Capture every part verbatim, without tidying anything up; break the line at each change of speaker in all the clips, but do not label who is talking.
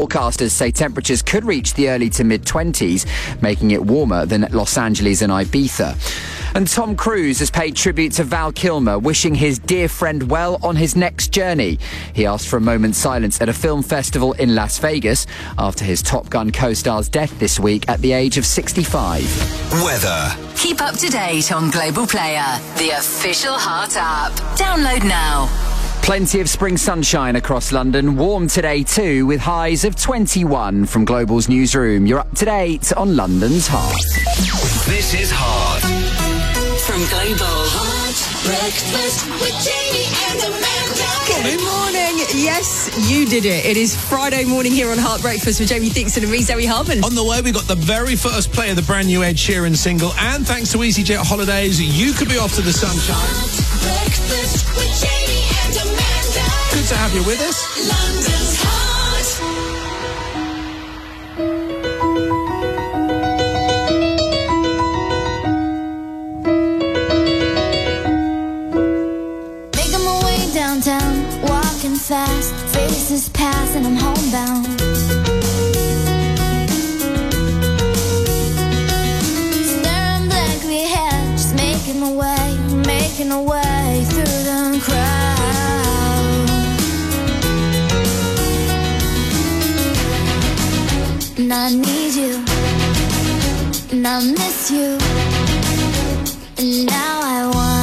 Forecasters say temperatures could reach the early to mid-twenties, making it warmer than Los Angeles and Ibiza. And Tom Cruise has paid tribute to Val Kilmer, wishing his dear friend well on his next journey. He asked for a moment's silence at a film festival in Las Vegas after his Top Gun co-star's death this week at the age of sixty-five.
Weather.
Keep up to date on Global Player, the official Heart app. Download now.
Plenty of spring sunshine across London. Warm today too, with highs of twenty-one. From Global's newsroom, you're up to date on London's Heart.
This is Heart.
From Global.
Hot breakfast with Jamie and Amanda.
Good morning. Yes, you did it. It is Friday morning here on Heart Breakfast with Jamie Dixon and me, Zoe Harmon.
On the way, we got the very first play of the brand new Ed Sheeran single, and thanks to EasyJet Holidays, you could be off to the sunshine.
Hot breakfast with Jamie and Amanda.
Good to have you with us.
London's Heart.
Downtown, walking fast, faces pass and I'm homebound. Staring blankly ahead, just making my way, making my way through the crowd. And I need you, and I miss you, and now I wonder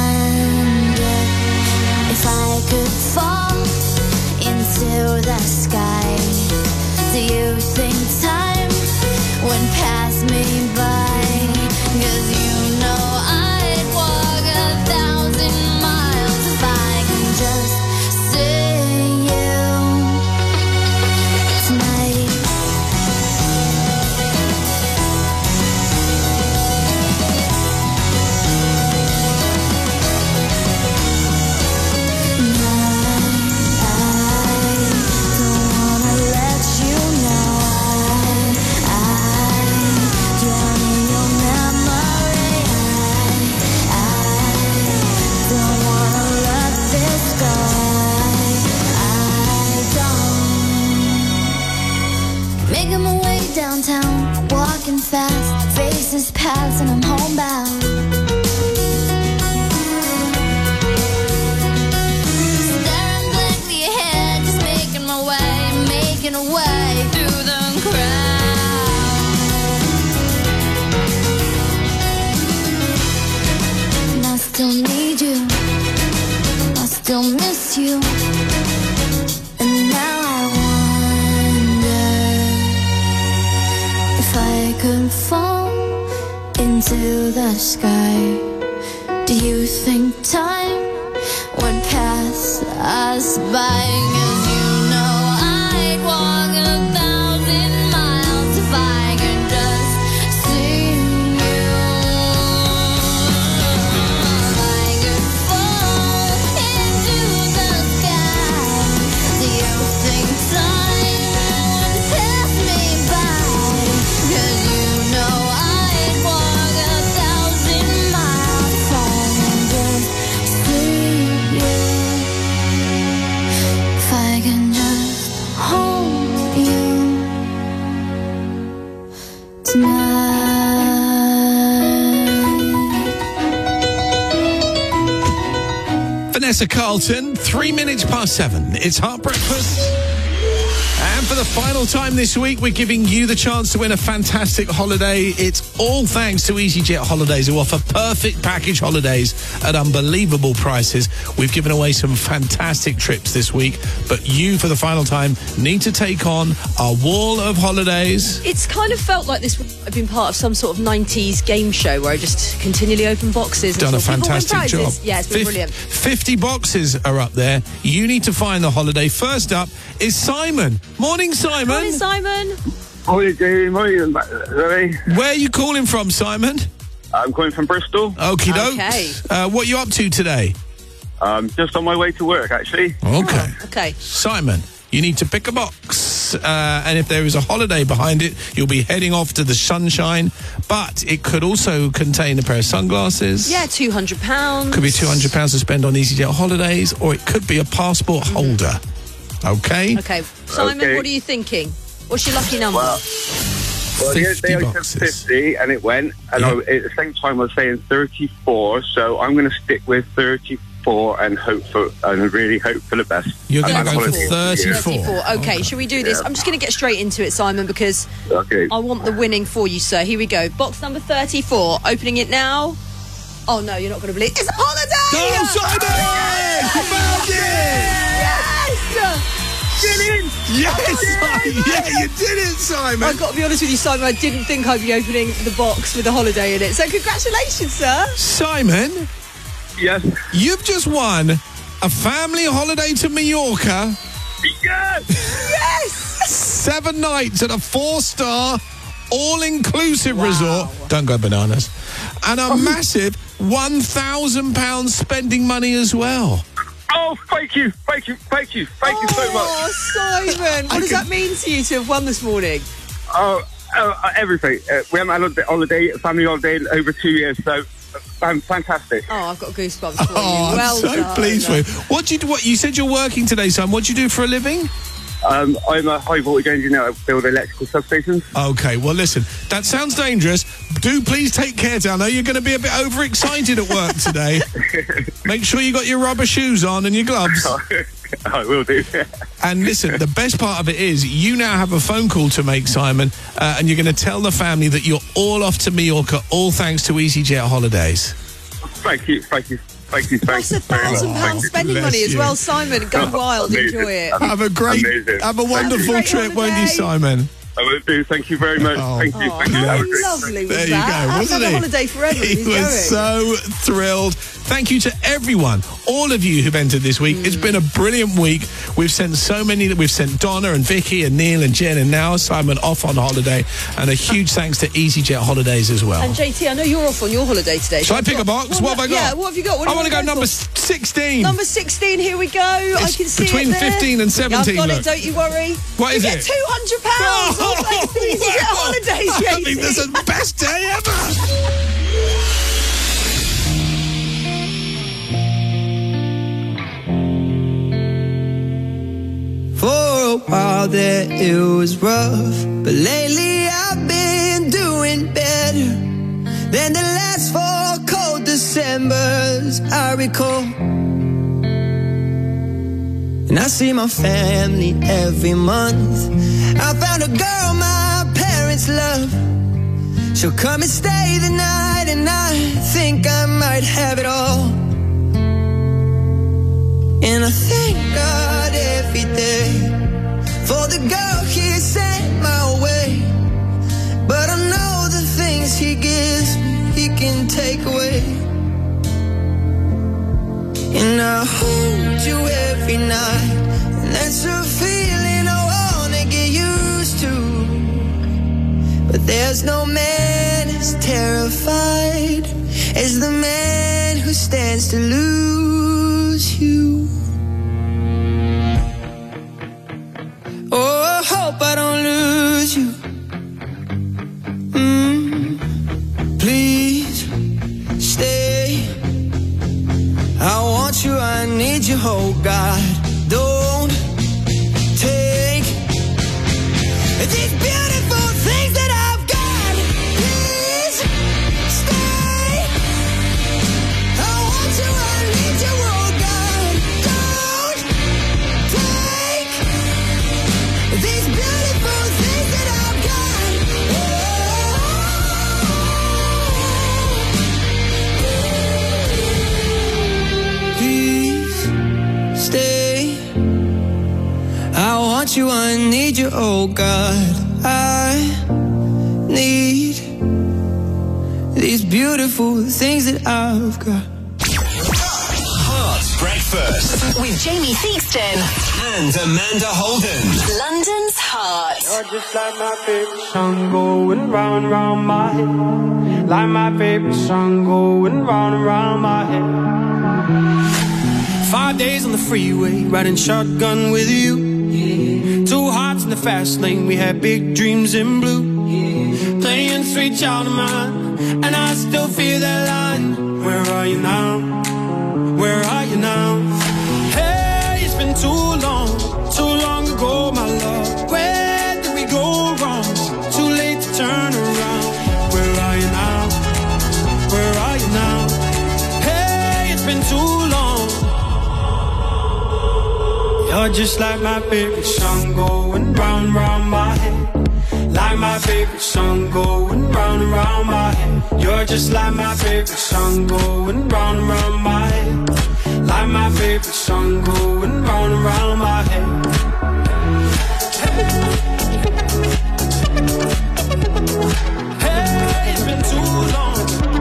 if I could fall into the sky. Do you think time would pass me by? 'Cause you know I'd walk a thousand miles if I can just see you tonight. Making my way downtown, walking fast, faces pass and I'm homebound. Staring blankly ahead, just making my way, making a way through the crowd. And I still need you, I still miss you, and now I if I could fall into the sky, do you think time would pass us by? 'Cause you know I'd walk a thousand miles if I could just see you. If I could fall into the sky, do you think time would pass me by? 'Cause you know I'd walk a thousand miles if I can just see you. If I can just hold you tonight.
Vanessa Carlton, three minutes past seven. It's Heart Breakfast. And for the final time this week, we're giving you the chance to win a fantastic holiday. It's all thanks to EasyJet Holidays, who offer perfect package holidays at unbelievable prices. We've given away some fantastic trips this week, but you, for the final time, need to take on our wall of holidays.
It's kind of felt like this would have been part of some sort of nineties game show where I just continually open boxes. And
Done a
saw people win
fantastic job.
prizes. Yeah, it's been
Fif-
brilliant.
fifty boxes are up there. You need to find the holiday. First up is Simon. Morning, Simon.
Morning, Simon.
Morning, Jamie. Morning, Zoe.
Where are you calling from, Simon?
I'm calling from Bristol.
Okie doke.
Okay.
Uh, what are you up to today?
Um, just on my way to work, actually.
Okay.
Oh, okay.
Simon, you need to pick a box. Uh, and if there is a holiday behind it, you'll be heading off to the sunshine. But it could also contain a pair of sunglasses.
Yeah, two hundred pounds.
Could be two hundred pounds to spend on EasyJet Holidays, or it could be a passport holder. Okay?
Okay. Simon,
Okay.
what are you thinking? What's your lucky number?
Well, well the other day I said
boxes.
fifty and it went, and
Yeah.
I, at the same time I was saying thirty-four, so I'm going to stick with thirty-four and hope for, and really hope for the best.
You're
And
gonna
I'm
go for
holiday-
thirty-four.
thirty-four. Okay, shall we do this?
Yeah.
I'm just going to get straight into it, Simon, because
Yeah. Okay.
I want the winning for you, sir. Here we go. Box number thirty-four. Opening it now. Oh, no, you're not going to believe it. It's a holiday!
Go, Simon! You found it!
Yes!
Brilliant!
Yes! Yeah, you did it, Simon!
I've got to be honest with you, Simon, I didn't think I'd be opening the box with a holiday in it. So congratulations, sir.
Simon,
Yes.
you've just won a family holiday to Mallorca,
Yes!
Yes!
seven nights at a four-star, all-inclusive resort. Don't go bananas. And a massive one thousand pounds spending money as well.
Oh, thank you, thank you, thank you, thank you so much.
Oh, Simon, what
I
does
can-
that mean to you to have won this morning?
Oh, uh, everything. Uh, we haven't had a holiday, a family holiday in over two years, so uh, fantastic.
Oh, I've got goosebumps for
Oh,
you. Well
I'm so
done.
pleased for you. What do you do? What you said you're working today, Simon? What do you do for a living?
Um, I'm a high voltage engineer. I build electrical substations.
Okay, well, listen, that sounds dangerous. Do please take care, I know you're going to be a bit overexcited at work today. Make sure you got your rubber shoes on and your gloves.
I will do.
And listen, the best part of it is you now have a phone call to make, Simon, uh, and you're going to tell the family that you're all off to Mallorca, all thanks to EasyJet Holidays.
Thank you, thank you, thank you, thank
That's
you
a
very much.
thousand
Thank
pounds
you.
spending
Bless
money as
you.
well, Simon. Go wild,
Amazing.
enjoy it.
Have a great,
Amazing.
have a wonderful
Great
trip, won't you,
holiday.
Simon?
I will do. Thank you very much.
Oh.
Thank you.
Oh,
Thank you.
how
Have a great
lovely was
There you
that?
go,
Have
wasn't
a
he?
holiday forever.
He
He's
was
going.
so thrilled. Thank you to everyone, all of you who've entered this week. It's been a brilliant week. We've sent so many. We've sent Donna and Vicky and Neil and Jen and now Simon off on holiday. And a huge thanks to EasyJet Holidays as well.
And J T, I know you're off on your holiday today.
Shall I pick a box? What have I got?
Yeah, what have you got? What do
I
you
want to go
wanna
number
for?
sixteen.
Number sixteen, here we go. I
It's
can see
between
it there.
fifteen and seventeen,
I've got
look.
it, don't you worry.
What
you
is
get
it?
two hundred pounds. all thanks to EasyJet
wow.
Holidays,
I
J T.
think this is the best day ever.
For a while there it was rough, but lately I've been doing better than the last four cold Decembers I recall. And I see my family every month. I found a girl my parents love. She'll come and stay the night, and I think I might have it all. And I thank God every day for the girl he sent my way. But I know the things he gives me, he can take away. And I hold you every night, and that's a feeling I wanna get used to. But there's no man as terrified as the man who stands to lose you. Oh, I hope I don't lose you. Mm, please stay. I want you, I need you, oh God. Don't take these beautiful things that I've got. Please stay. I want you, I need you, oh God. Don't take these beautiful things that I've got. Please stay. I want you, I need you, oh God. I need these beautiful things that I've got.
Heart Breakfast
With Jamie Theakston.
and Amanda Holden.
London's Heart.
You're just like my favorite song going round and round my head. Like my favorite song going round and round my head. Five days on the freeway, riding shotgun with you. Yeah. Two hearts in the fast lane, we had big dreams in blue. Yeah. Playing sweet child of mine, and I still feel that line. Where are you now? Where are you now? Hey, it's been too long, too long ago, my love. Where did we go just like my favorite song going round, round my head. Like my favorite song going round and round my head. You're just like my favorite song going round and round my head. Like my favorite song going round and round my head. Hey, it's been too long.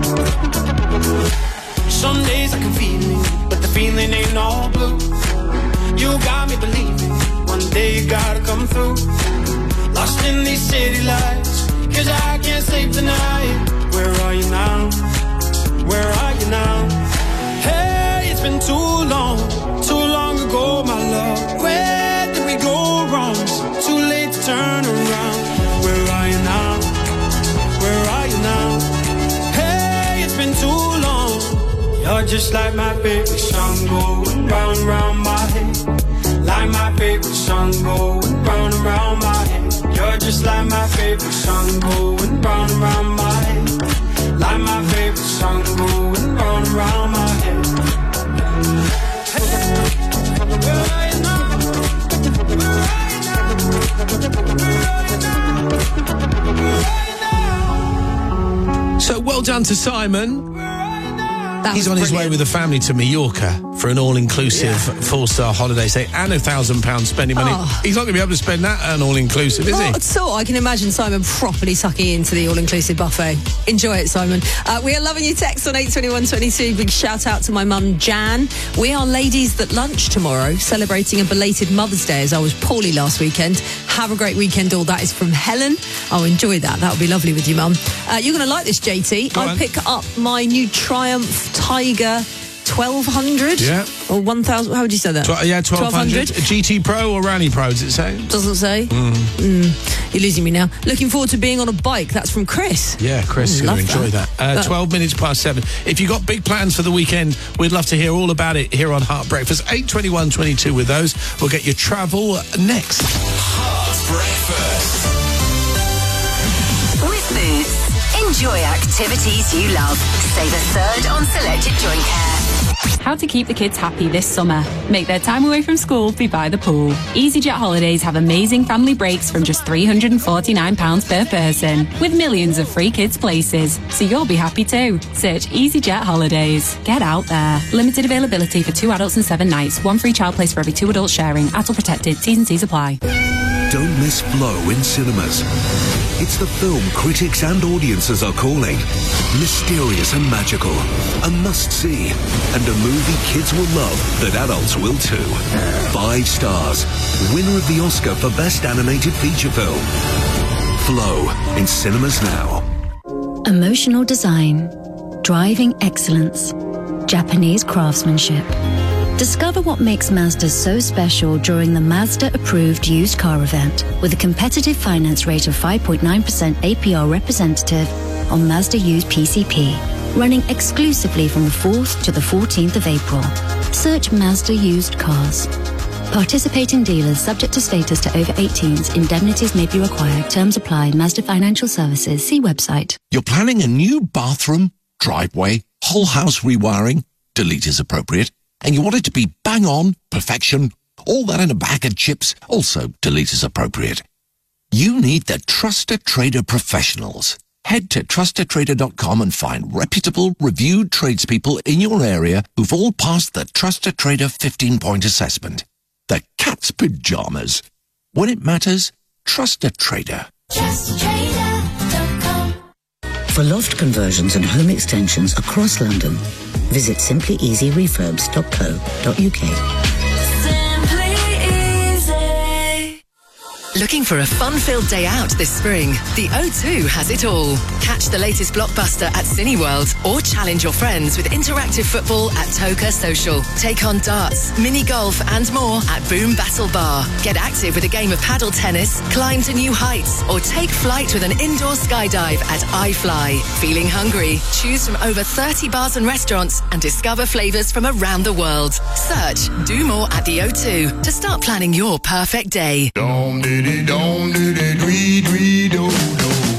Some days I can feel it, but the feeling ain't all blue. You got me believing one day you gotta come through. Lost in these city lights, cause I can't sleep tonight. Where are you now? Where are you now? Hey, it's been too long, too long ago, my love. Where did we go wrong? Too late to turn around. Where are you now? Where are you now? Hey, it's been too long. You're just like my favorite song going round, round my head. Like my favorite song going round and round my head. You're just like my favorite song going round and round my head. Like my favorite song going round and round my head. Where are you now? Where are you now? Where are you now? Where are you now?
So well done to Simon.
That
He's
was
on his way
brilliant.
with the family to Mallorca for an all-inclusive
Yeah.
four-star holiday stay and a thousand pounds spending money.
Oh.
He's not going to be able to spend that on all-inclusive, is
Well,
he?
so I can imagine Simon properly sucking into the all-inclusive buffet. Enjoy it, Simon. Uh, we are loving your text on eight twenty-one twenty-two. Big shout out to my mum, Jan. We are ladies that lunch tomorrow, celebrating a belated Mother's Day as I was poorly last weekend. Have a great weekend all. That is from Helen. Oh, enjoy that. That would be lovely with you, mum. Uh, you're going to like this, J T.
Go
I
on.
pick up my new Triumph Tiger twelve hundred.
Yeah.
Or one thousand. How would you say that?
Tw- yeah, twelve hundred. A G T Pro or Rally Pro, does it say?
Doesn't say. Mm. You're losing me now. Looking forward to being on a bike. That's from Chris.
Yeah, Chris,
Mm,
you'll
love
enjoy that.
that.
Uh,
Uh,
twelve minutes past seven. If you've got big plans for the weekend, we'd love to hear all about it here on Heart Breakfast. eight twenty-one twenty-two with those. We'll get your travel next.
Heart Breakfast.
With Boots, enjoy activities you love. Save a third on selected joint care.
How to keep the kids happy this summer. Make their time away from school be by the pool. EasyJet Holidays have amazing family breaks from just three hundred forty-nine pounds per person, with millions of free kids places. So you'll be happy too. Search EasyJet Holidays. Get out there. Limited availability for two adults and seven nights. One free child place for every two adults sharing. A T L protected. T's and C's apply.
Don't miss Flow in cinemas. It's the film critics and audiences are calling mysterious and magical, a must-see, and a movie kids will love that adults will too. Five stars, winner of the Oscar for Best Animated Feature Film. Flow in cinemas now.
Emotional design, driving excellence, Japanese craftsmanship. Discover what makes Mazda so special during the Mazda-approved used car event with a competitive finance rate of five point nine percent A P R representative on Mazda used P C P, running exclusively from the fourth to the fourteenth of April. Search Mazda used cars. Participating dealers subject to status to over eighteens. Indemnities may be required. Terms apply. Mazda Financial Services. See website.
You're planning a new bathroom, driveway, whole house rewiring, delete is appropriate, and you want it to be bang on, perfection, all that in a bag of chips, also delete is appropriate. You need the Trusted Trader professionals. Head to trusted trader dot com and find reputable, reviewed tradespeople in your area who've all passed the Trusted Trader fifteen-point assessment. The cat's pajamas. When it matters, trust a trader.
Trust Trader dot com.
For loft conversions and home extensions across London, visit simply easy refurbs dot co dot uk.
Looking for a fun-filled day out this spring? The O two has it all. Catch the latest blockbuster at Cineworld or challenge your friends with interactive football at Toka Social. Take on darts, mini golf and more at Boom Battle Bar. Get active with a game of paddle tennis, climb to new heights or take flight with an indoor skydive at iFly. Feeling hungry? Choose from over thirty bars and restaurants and discover flavours from around the world. Search Do More at the O two to start planning your perfect day.
With L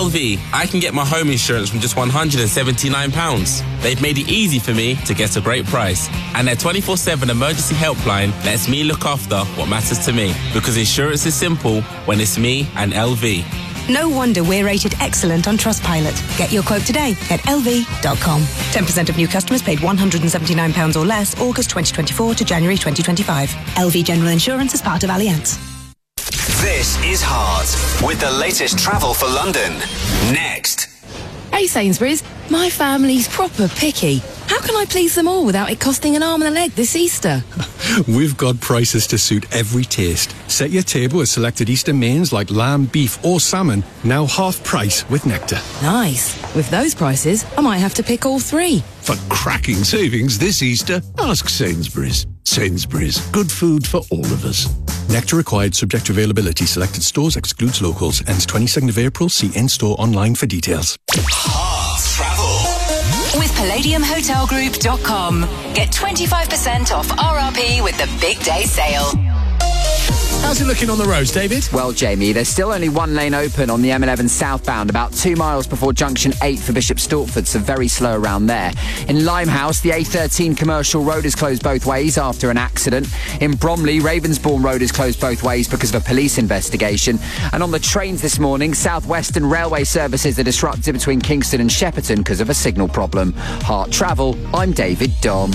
L V, I can get my home insurance from just one hundred seventy-nine pounds. They've made it easy for me to get a great price. And their twenty-four seven emergency helpline lets me look after what matters to me. Because insurance is simple when it's me and L V.
No wonder we're rated excellent on Trustpilot. Get your quote today at L V dot com. ten percent of new customers paid one hundred seventy-nine pounds or less August twenty twenty-four to January twenty twenty-five. L V General Insurance is part of Allianz.
This is Heart with the latest travel for London. Next.
Hey Sainsbury's, my family's proper picky. How can I please them all without it costing an arm and a leg this Easter?
We've got prices to suit every taste. Set your table with selected Easter mains like lamb, beef or salmon, now half price with Nectar.
Nice. With those prices, I might have to pick all three.
For cracking savings this Easter, ask Sainsbury's. Sainsbury's, good food for all of us.
Nectar required, subject to availability. Selected stores, excludes locals. Ends twenty-second of April. See in-store online for details.
Heart Travel.
With Palladium Hotel Group dot com. Get twenty-five percent off R R P with the Big Day Sale.
How's it looking on the roads, David?
Well, Jamie, there's still only one lane open on the M eleven southbound, about two miles before junction eight for Bishop Stortford, so very slow around there. In Limehouse, the A thirteen Commercial Road is closed both ways after an accident. In Bromley, Ravensbourne Road is closed both ways because of a police investigation. And on the trains this morning, South Western Railway services are disrupted between Kingston and Shepperton because of a signal problem. Heart Travel, I'm David Dom.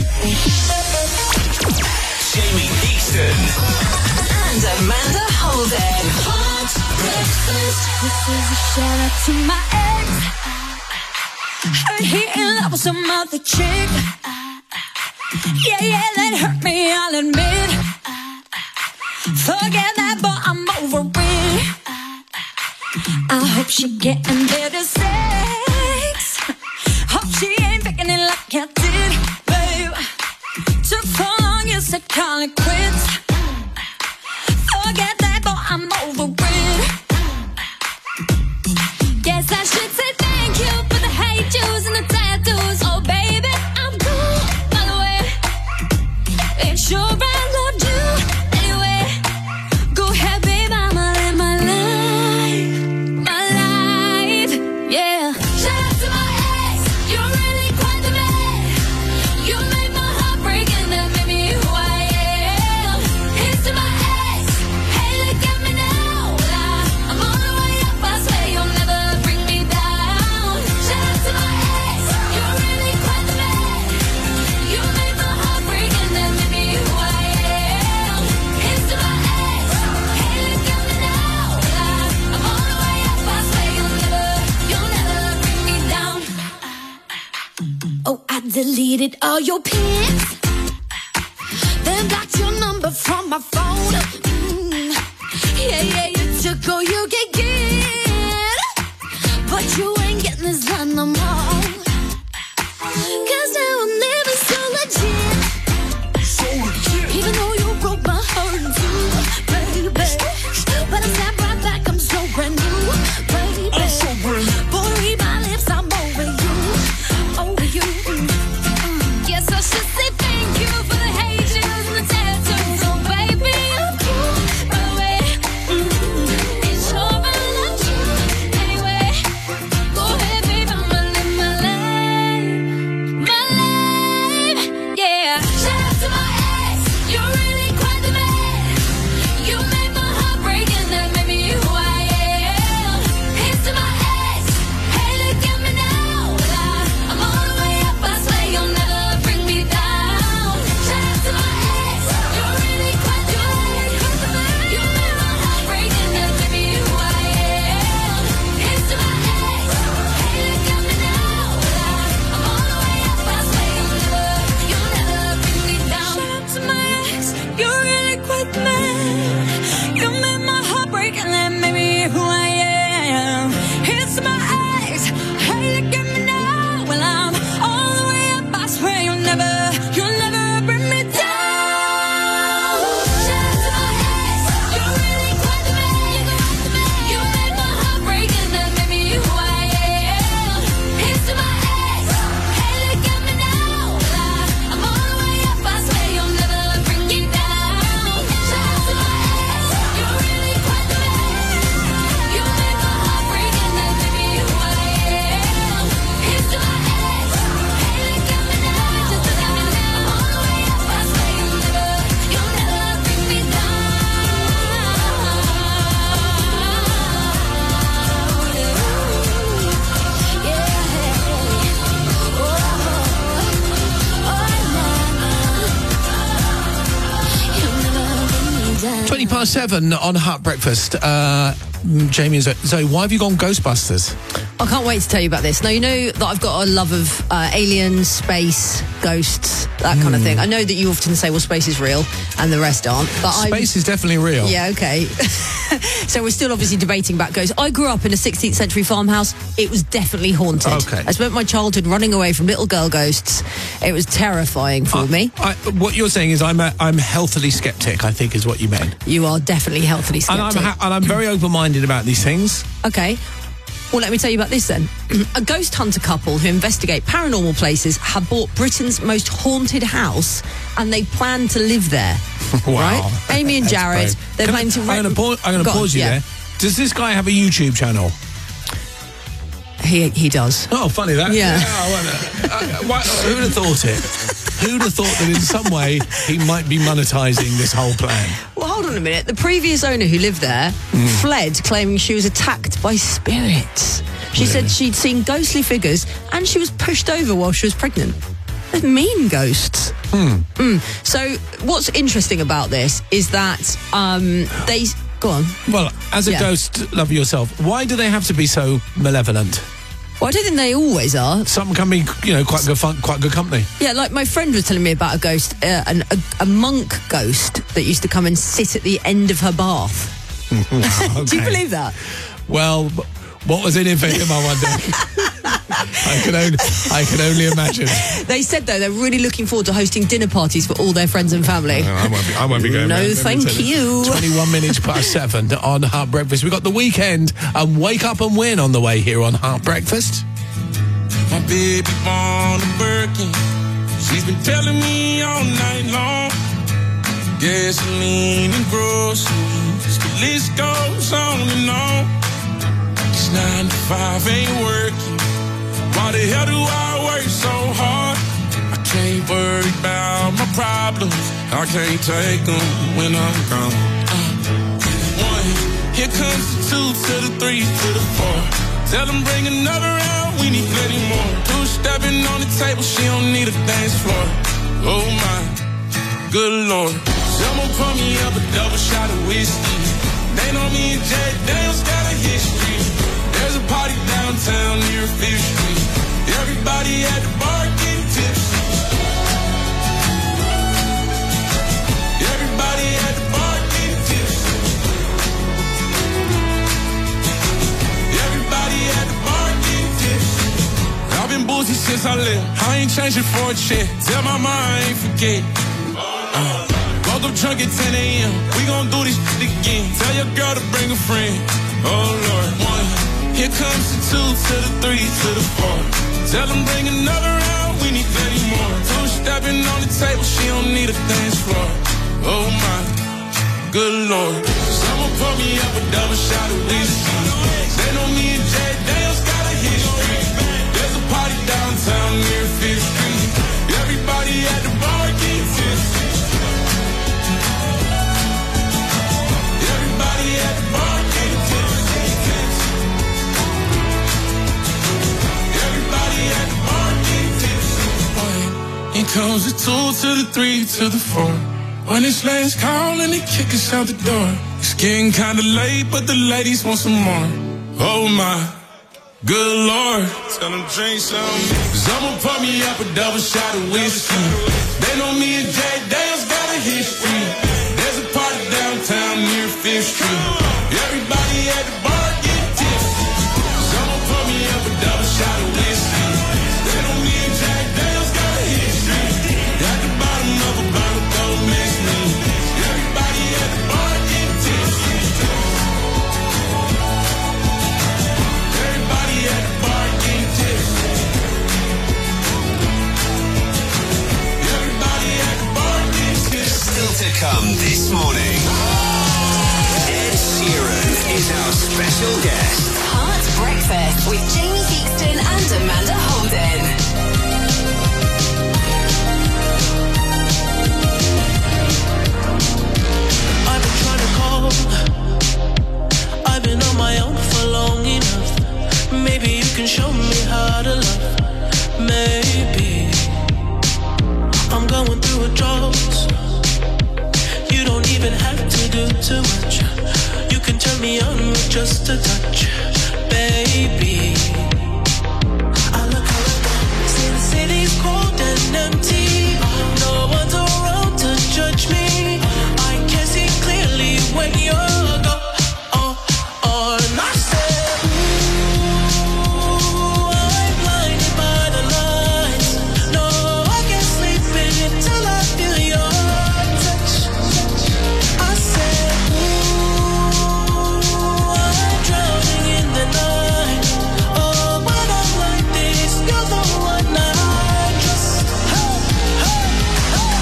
Jamie Easton.
And Amanda Holden.
Hot breakfast. This is a shout out to my ex. Heard he in love with some other chick. Yeah, yeah, that hurt me, I'll admit. Forget that, but I'm over it. I hope she getting better sex. Hope she ain't picking it like I did, babe. Took so long, you said call it quits. Forget that, but I'm over it. Guess I should say thank you for the hate juice and the tattoos. Oh, baby, I'm cool, by the way. It's sure I loved you anyway. Go ahead, babe, I'ma live my life, my life, yeah. Shout out to my ex, you're really quite the man. You made my heart break and that made me who I am. Here's to my ex. Oh, I deleted all your pics, then blocked your number from my phone. Mm. Yeah, yeah, you took all you can get, but you ain't getting this done no more. Cause now I'm living so legit, so legit. Even though you broke my heart too, baby. But I snap right back, I'm so brand new, baby. I'm so brand new. Boy, read my lips, I'm over you, over you. Mm. Yes, I should say thank you for the hate and the tattoos. Oh, baby, I'm cool, by the way. Mm. It's sure I loved you anyway.
past seven on Heart Breakfast. Uh, Jamie and Zoe, Zoe, why have you gone Ghostbusters?
I can't wait to tell you about this. Now, you know that I've got a love of uh, aliens, space, ghosts, that kind of
Hmm.
thing. I know that you often say, well, space is real and the rest aren't. But
Space
I'm,
is definitely real.
Yeah, okay. So we're still obviously debating about ghosts. I grew up in a sixteenth century farmhouse. It was definitely haunted.
Okay.
I spent my childhood running away from little girl ghosts. It was terrifying for me.
I, what you're saying is I'm a, I'm healthily skeptic, I think is what you meant.
You are definitely healthily
And
skeptic.
I'm, ha- and I'm very open-minded about these things.
Okay. Well, let me tell you about this then. A ghost hunter couple who investigate paranormal places have bought Britain's most haunted house and they plan to live there.
Wow.
Right? Amy and
That's
Jared,
brave.
they're
Can
planning to...
I, I'm going to pause, I'm gonna
Go on,
pause you
yeah.
there. Does this guy have a YouTube channel?
He he does.
Oh, funny that.
Yeah.
I wonder. Uh, why, who would have thought it? Who would have thought that in some way he might be monetising this whole plan?
Well, hold on a minute. The previous owner who lived there
Mm.
fled, claiming she was attacked by spirits. She said she'd seen ghostly figures and she was pushed over while she was pregnant. They're mean ghosts.
Hmm.
Mm. So what's interesting about this is that um, they... Go on.
Well, as a
Yeah.
ghost lover yourself, why do they have to be so malevolent?
Well, I don't think they always are.
Some can be, you know, quite good fun, quite good company.
Yeah, like my friend was telling me about a ghost, uh, an, a, a monk ghost that used to come and sit at the end of her bath.
Wow,
Do you
okay.
believe that?
Well, what was in it for him, I wonder? I can only, I can only imagine.
They said, though, they're really looking forward to hosting dinner parties for all their friends and family.
I won't be, I won't be going.
No,
round, let me
thank
tell
you.
twenty-one minutes past seven on Heart Breakfast. We've got the weekend and Wake Up and Win on the way here on Heart Breakfast.
My baby on a Birkin. She's been telling me all night long. Gasoline and groceries. The list goes on and on. This nine to five ain't working. Why the hell do I work so hard? I can't worry about my problems. I can't take them when I'm gone. Uh, one, here comes the two to the three to the four. Tell them bring another round, we need plenty more. Two stepping on the table, she don't need a dance floor. Oh my, good lord. Someone pour me up a double shot of whiskey. They know me and Jack Daniels got a history. There's a party downtown near Fifth Street. Everybody at the bar getting tipsy. Everybody at the bar getting tipsy. Everybody at the bar getting tipsy. I've been boozy since I left. I ain't changing for a check. Tell my mom I ain't forget. Uh, woke up drunk at ten a.m. We gon' do this shit again. Tell your girl to bring a friend. Oh Lord, one. Here comes the two to the three to the four. Tell them bring another round, we need plenty more. Two stepping on the table, she don't need a dance floor. Oh my, good lord. Someone pour me up a double shot of whiskey. They know me and Jack Daniels got a history. There's a party downtown near Fifth Street. Everybody at the bar getting tipsy. Everybody at the bar getting tipsy. Here comes the two to the three to the four. When it's last call and they kick us out the door. It's getting kinda late, but the ladies want some more. Oh my, good lord. Tell them drink some. Cause I'ma pour me up a double shot of whiskey. They know me and Jack Daniels got a history. There's a party downtown near Fifth Street. Everybody at the bar get tipsy. Cause I'ma pour me up a double shot of whiskey. They know me and Jack Daniels got a history. At the bottom of a bottle, don't miss me. Everybody at the bar get tipsy. Everybody at the bar get tipsy. Everybody at the bar get tipsy.
Still to come this morning. Ed Sheeran is our special guest.
Heart Breakfast with Jamie Heakston and Amanda Holden.
I've been trying to call. I've been on my own for long enough. Maybe you can show me how to love. Maybe I'm going through a drought. You don't even have to do too much. You can turn me on with just a touch, baby. I look around, see the city's cold and empty. No one's around to judge me. I can see clearly when you're gone. Oh, oh, and I said, ooh, I'm blinded by the lights. No, I can't sleep until I feel your touch. I said, ooh, I'm drowning in the night. Oh, when I'm like this, you're the one I trust. Hey, hey, hey.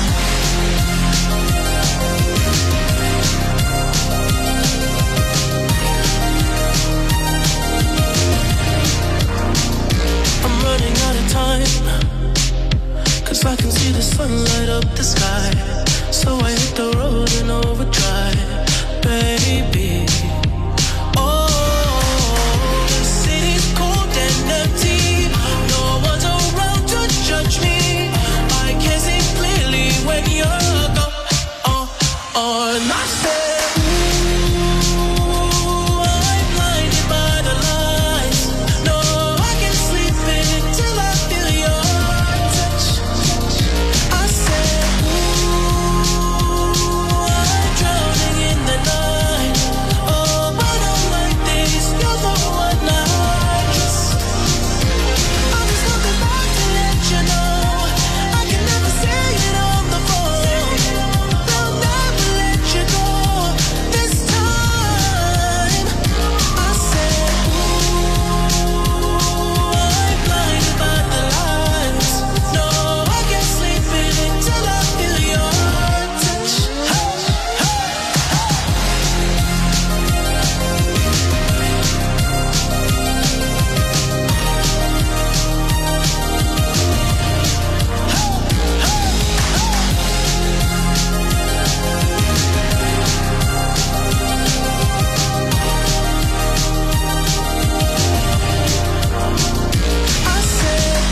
I'm running out of time, 'cause I can see the sun light up the sky. So I hit the road in overdrive, baby. Oh, the city's cold and empty. No one's around to judge me. I can see clearly when you're gone. Oh, oh, and I said, ooh, I'm blinded by the lights. No, I can't sleep until I feel your touch. I said, ooh, I'm drowning in the night. Oh, when I'm like this, you're the one I trust. I was looking back to let you know I can never say it on the phone. They'll never let you go this time. I said, ooh, I'm blinded by the lights. No, I can't sleep until I feel your touch. Hey, hey, I said,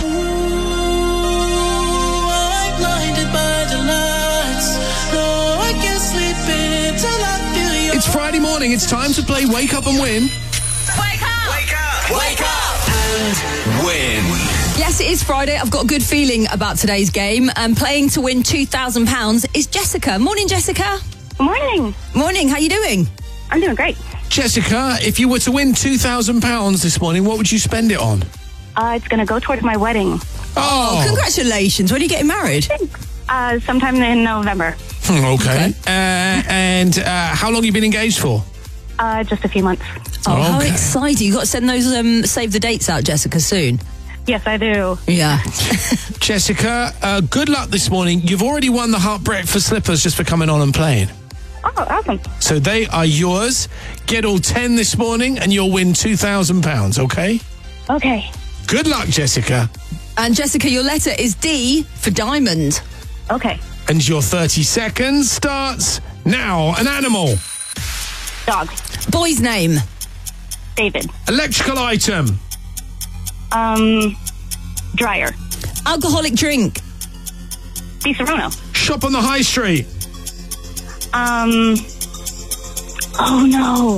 ooh, I'm blinded by the lights. No, I can't sleep until I feel your.
It's Friday morning. It's time to play Wake Up and Win.
Wake up! Wake up and win.
Yes, it is Friday. I've got a good feeling about today's game. And playing to win two thousand pounds is Jessica. Morning, Jessica.
Morning.
Morning. How you doing?
I'm doing great.
Jessica, if you were to win two thousand pounds this morning, what would you spend it on?
Uh, it's going to go towards my wedding.
Oh, congratulations. When are you getting married?
Uh, sometime in November.
Hmm, okay. Uh, and uh, how long have you been engaged for?
Uh, just a few months.
Oh, how
Okay.
exciting. You've got to send those um, save the dates out, Jessica, soon.
Yes, I do.
Yeah.
Jessica, uh, good luck this morning. You've already won the Heart Breakfast slippers just for coming on and playing.
Oh, awesome.
So they are yours. Get all ten this morning and you'll win two thousand pounds, okay?
Okay.
Good luck, Jessica.
And Jessica, your letter is D for diamond.
Okay.
And your thirty seconds starts now. An animal.
Dog.
Boy's name.
David.
Electrical item.
Um, dryer.
Alcoholic drink.
Di Serono.
Shop on the high street.
Um, oh no.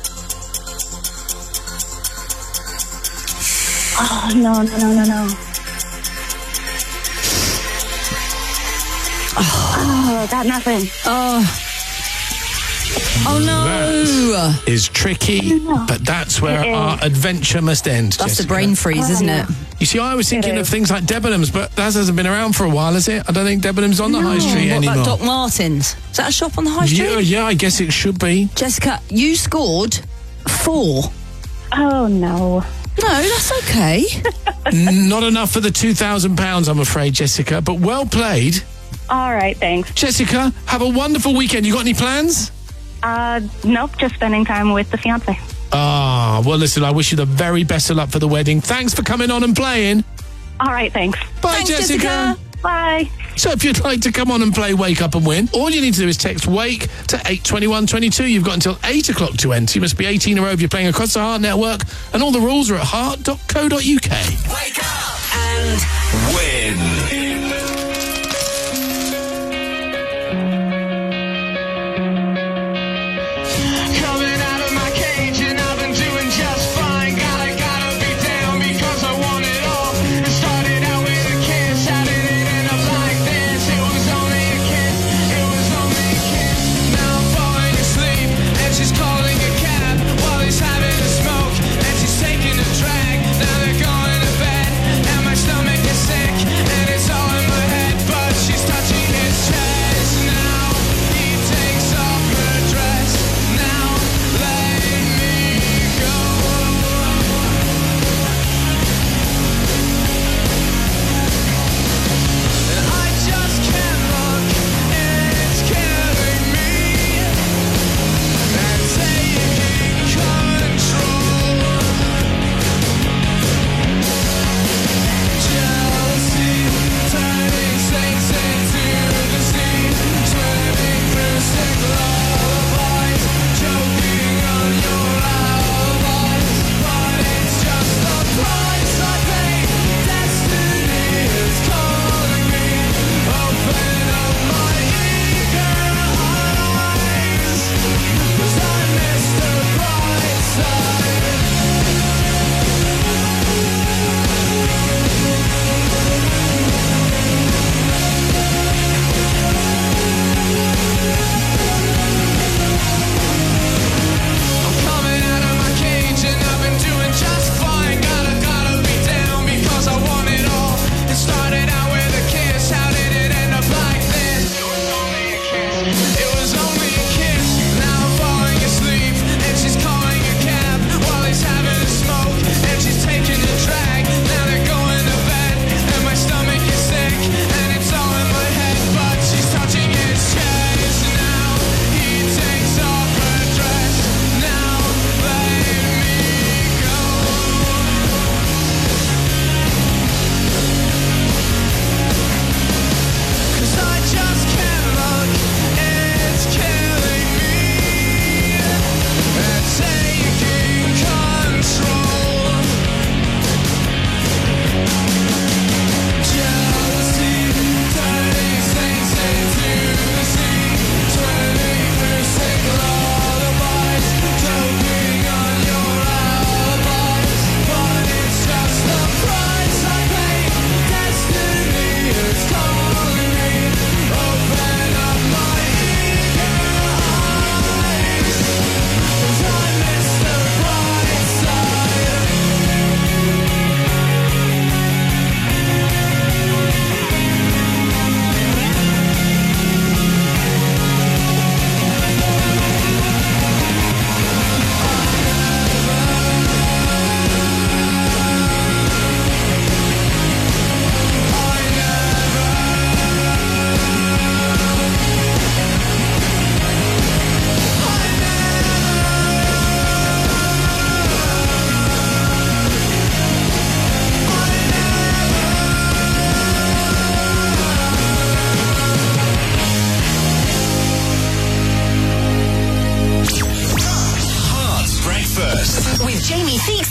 Oh, no, no, no, no, no. Oh, got nothing.
Oh. Oh no.
That is tricky, but that's where
It is.
our adventure must end.
That's
Jessica.
the brain freeze, isn't it?
You see, I was thinking
It
of
is.
things like Debenhams, but that hasn't been around for a while, has it? I don't think Debenhams on the high street
what
anymore.
about Doc Martens? Is that a shop on the high street?
Yeah, yeah, I guess it should be.
Jessica, you scored four.
Oh no.
No, that's okay.
Not enough for the two thousand pounds, I'm afraid, Jessica, but well played.
All right, thanks.
Jessica, have a wonderful weekend. You got any plans?
Uh, nope, just spending time with the fiance.
Ah, well, listen, I wish you the very best of luck for the wedding. Thanks for coming on and playing.
All right, thanks.
Bye,
Thanks,
Jessica.
Jessica. Bye.
So if you'd like to come on and play Wake Up and Win, all you need to do is text WAKE to eight twenty-one twenty-two. You've got until eight o'clock to enter. You must be eighteen or over. You're playing across the Heart Network, and all the rules are at heart dot co dot uk.
Wake up and win.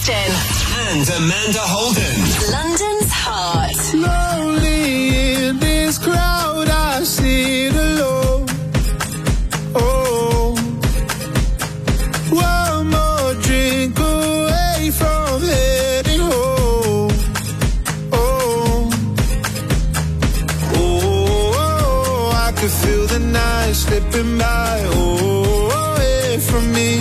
Austin.
And Amanda Holden.
London's heart.
Lonely in this crowd, I sit alone. Oh, one more drink away from heading home. Oh, oh, I could feel the night slipping by. Oh, away from me.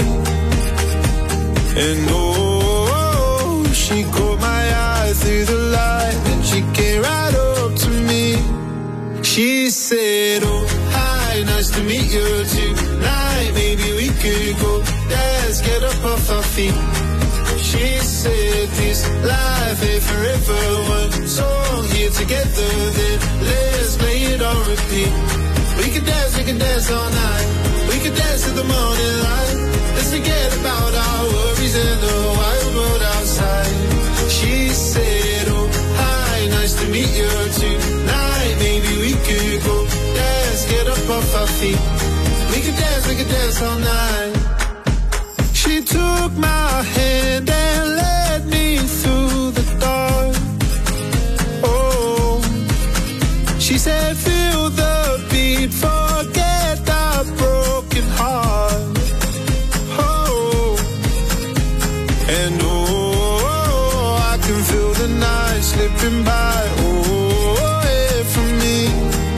And oh, she caught my eye through the light, and she came right up to me. She said, oh, hi, nice to meet you tonight. Maybe we could go dance, get up off our feet. She said, this life ain't forever. One song here together, then let's play it on repeat. We could dance, we could dance all night. We could dance to the morning light. Let's forget about our worries and the wild world outside. She said, oh, hi, nice to meet you tonight. Maybe we could go dance, get up off our feet. We could dance, we could dance all night. She took my hand and led me through the dark. Oh, she said, feel the beat, forget the broken heart. Oh, and oh, I can feel the night slipping by. Oh, away from me.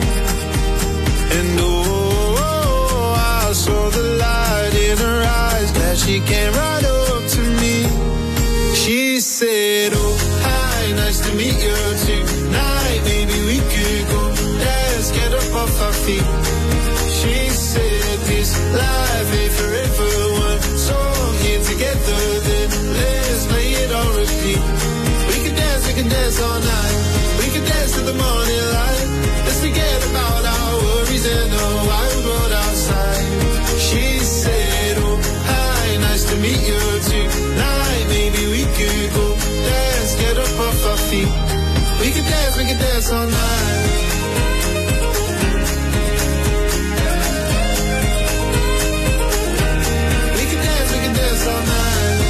And oh, I saw the light in her eyes. Glad she came right up to me. She said, oh, hi, nice to meet you tonight. Maybe we could go dance, get up off our feet. She said, this life ain't forever. One song here together, then let's play it on repeat. We can dance, we can dance all night. We can dance to the morning light. Let's forget about our worries and the wild world outside. She said, oh, hi, nice to meet you tonight. Maybe we could go dance, get up off our feet. We can dance, we can dance all night. We can dance, we can dance all night.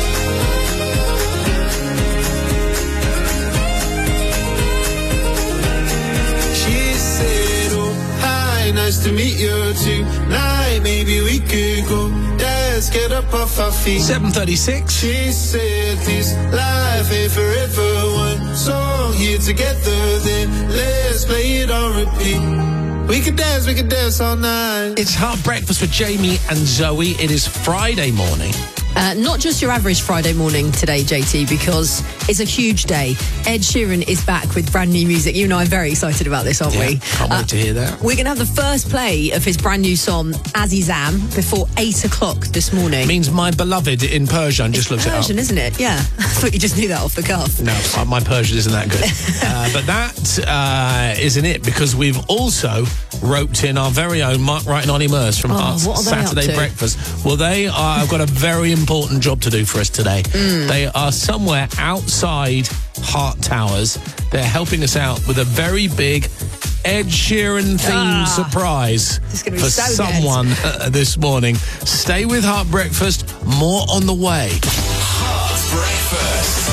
She said, oh, hi, nice to meet you tonight. Maybe we could go dance, get up off our feet.
seven thirty-six.
She said, this life ain't forever. One song here together, then let's play it on repeat. We can dance, we can dance all night.
It's Heart Breakfast with Jamie and Zoe. It is Friday morning.
Uh, not just your average Friday morning today, J T, because it's a huge day. Ed Sheeran is back with brand new music. You and I are very excited about this, aren't
Yeah,
we?
can't wait to hear that.
We're going to have the first play of his brand new song, Azizam, before eight o'clock this morning.
Means my beloved in Persian. Just looked
Persian,
it up.
isn't it? Yeah. I thought you just knew that off the cuff.
No, uh, my Persian isn't that good. uh, but that uh, isn't it, because we've also roped in our very own Mark Wright and Ollie Murs from
Oh,
Heart's
what are they up
Saturday
to?
Breakfast. Well, they are, have got a very important job to do for us today.
Mm.
They are somewhere outside Hart Towers. They're helping us out with a very big Ed Sheeran themed
Ah,
surprise
this is gonna be
for
so good.
someone uh, this morning. Stay with Heart Breakfast. More on the way.
Heart Breakfast.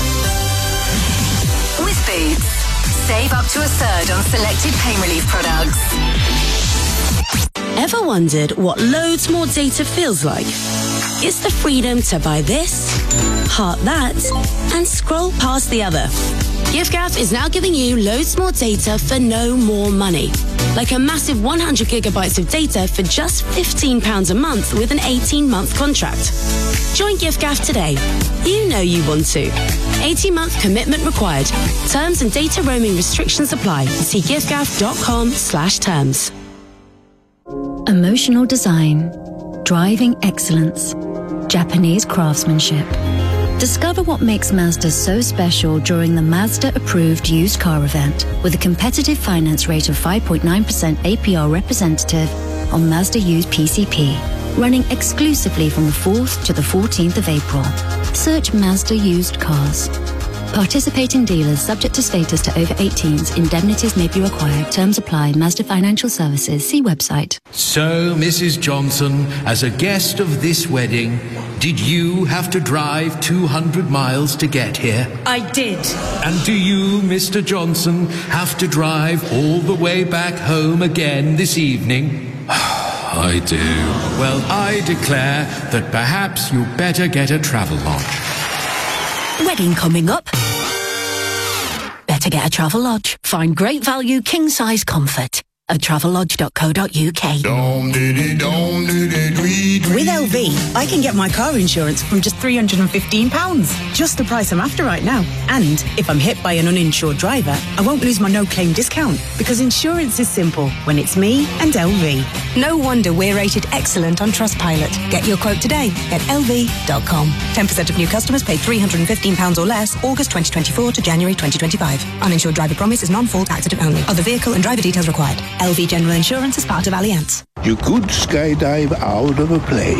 With Boots. Save up to a third on selected pain relief products.
Ever wondered what loads more data feels like? It's the freedom to buy this, heart that, and scroll past the other. giffgaff is now giving you loads more data for no more money. Like a massive one hundred gigabytes of data for just fifteen pounds a month with an eighteen-month contract. Join giffgaff today. You know you want to. eighteen-month commitment required. Terms and data roaming restrictions apply. See giffgaff.com slash terms.
Emotional design, driving excellence, Japanese craftsmanship. Discover what makes Mazda so special during the Mazda-approved used car event with a competitive finance rate of five point nine percent A P R representative on Mazda used P C P, running exclusively from the fourth to the fourteenth of April. Search Mazda used cars. Participating dealers subject to status to over eighteens. Indemnities may be required. Terms apply. Mazda Financial Services. See website.
So, Missus Johnson, as a guest of this wedding, did you have to drive two hundred miles to get here?
I did.
And do you, Mister Johnson, have to drive all the way back home again this evening?
I do.
Well, I declare that perhaps you better get a travel lodge.
Wedding coming up. Better get a travel lodge. Find great value, king size comfort at travel-lodge dot co dot uk. With
L V, I can get my car insurance from just three hundred fifteen pounds. Just the price I'm after right now. And if I'm hit by an uninsured driver, I won't lose my no-claim discount because insurance is simple when it's me and L V.
No wonder we're rated excellent on Trustpilot. Get your quote today at L V dot com. ten percent of new customers pay three hundred fifteen pounds or less August twenty twenty-four to January twenty twenty-five. Uninsured driver promise is non-fault accident only. Other vehicle and driver details required. L V General Insurance is part of Allianz.
You could skydive out of a plane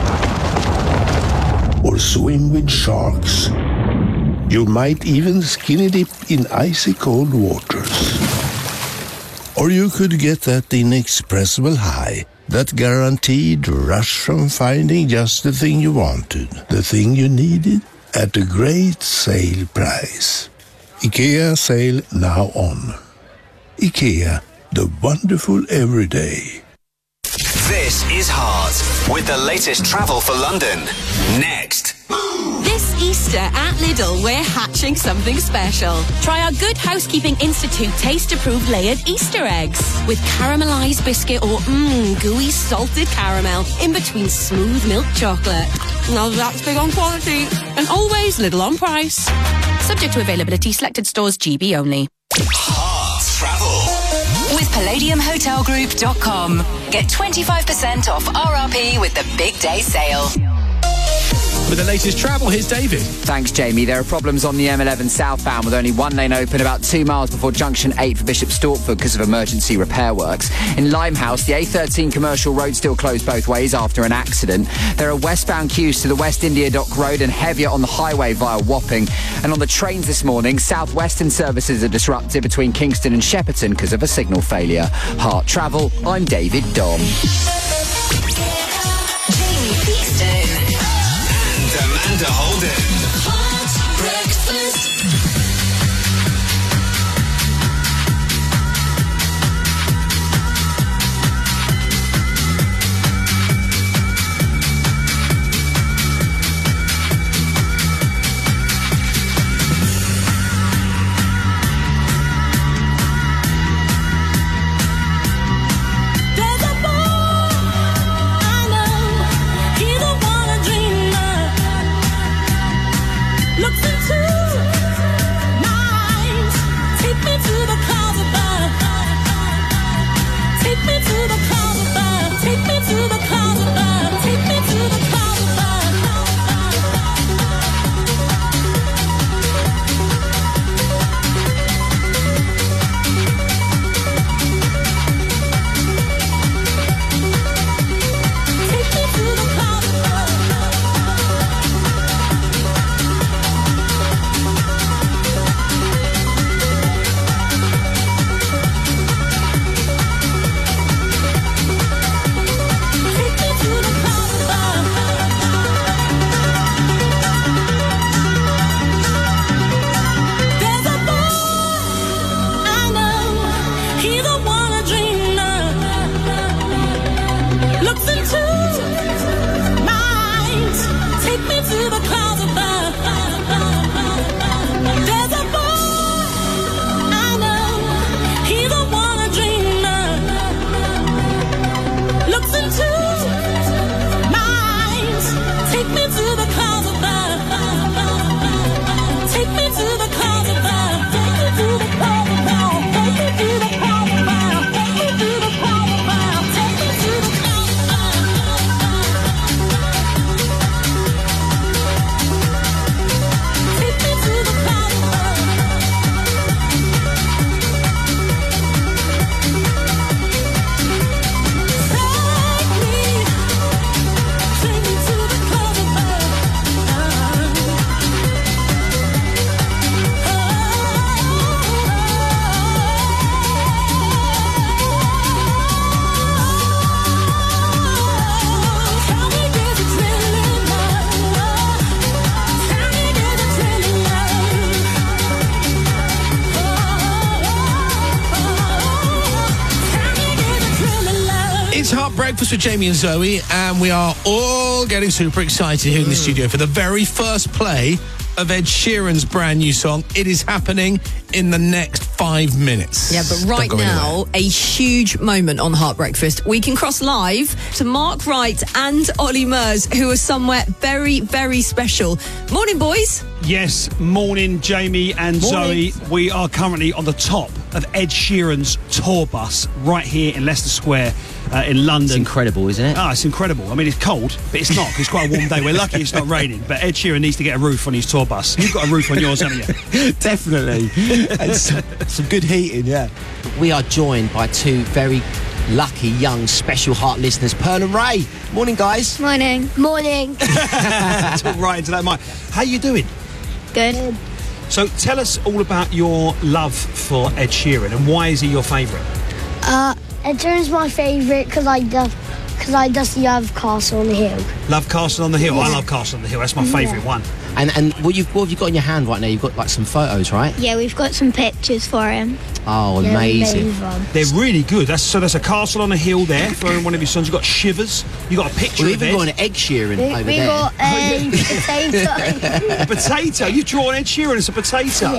or swim with sharks. You might even skinny dip in icy cold waters. Or you could get that inexpressible high, that guaranteed rush from finding just the thing you wanted, the thing you needed, at a great sale price. IKEA sale now on. IKEA, the wonderful everyday.
This is Heart with the latest travel for London. Next.
This Easter at Lidl, we're hatching something special. Try our Good Housekeeping Institute taste-approved layered Easter eggs with caramelised biscuit or mmm, gooey salted caramel in between smooth milk chocolate. Now that's big on quality and always Lidl on price. Subject to availability, selected stores, G B only.
Heart Travel
with palladium hotel group dot com. Get twenty-five percent off R R P with the big day sale.
With the latest travel, here's David.
Thanks, Jamie. There are problems on the M eleven southbound with only one lane open about two miles before junction eight for Bishop Stortford because of emergency repair works. In Limehouse, the A thirteen commercial road still closed both ways after an accident. There are westbound queues to the West India Dock Road and heavier on the highway via Wapping. And on the trains this morning, Southwestern services are disrupted between Kingston and Shepperton because of a signal failure. Heart Travel, I'm David Dom.
Amanda Holden.
Hot breakfast. There's a boy I know, he's the one I dream of.
Breakfast with Jamie and Zoe, and we are all getting super excited here in the studio for the very first play of Ed Sheeran's brand new song. It is happening in the next five minutes.
Yeah, but right
Don't go
now,
anywhere.
a huge moment on Heart Breakfast. We can cross live to Mark Wright and Ollie Murs, who are somewhere very, very special. Morning, boys.
Yes, morning, Jamie and
Morning.
Zoe. We are currently on the top of Ed Sheeran's tour bus right here in Leicester Square uh, in London.
It's incredible, isn't it?
Ah, it's incredible. I mean, it's cold, but it's not. 'Cause it's quite a warm day. We're lucky it's not raining. But Ed Sheeran needs to get a roof on his tour bus. You've got a roof on yours, haven't you?
Definitely. And some, some good heating, yeah. We are joined by two very lucky young special heart listeners, Pearl and Ray. Morning, guys.
Morning. Morning.
Talk right into that mic. How you doing?
Good.
So tell us all about your love for Ed Sheeran and why is he your favourite?
Uh, Ed Sheeran's my favourite because I just because I just love Castle on the Hill.
Love Castle on the Hill. I
Yeah.
love Castle on the Hill. That's my favourite
Yeah.
one.
And and what you've what have you got in your hand right now? You've got like some photos, right?
Yeah, we've got some pictures for him.
Oh,
Yeah,
amazing.
amazing.
They're really good. That's so. That's a castle on a hill there for one of his sons. You've got Shivers. You've got a picture
We've
of
even
Ed.
got an Egg Sheeran
We,
over
we
there.
got a potato.
A potato. You've drawn Ed Sheeran as a potato.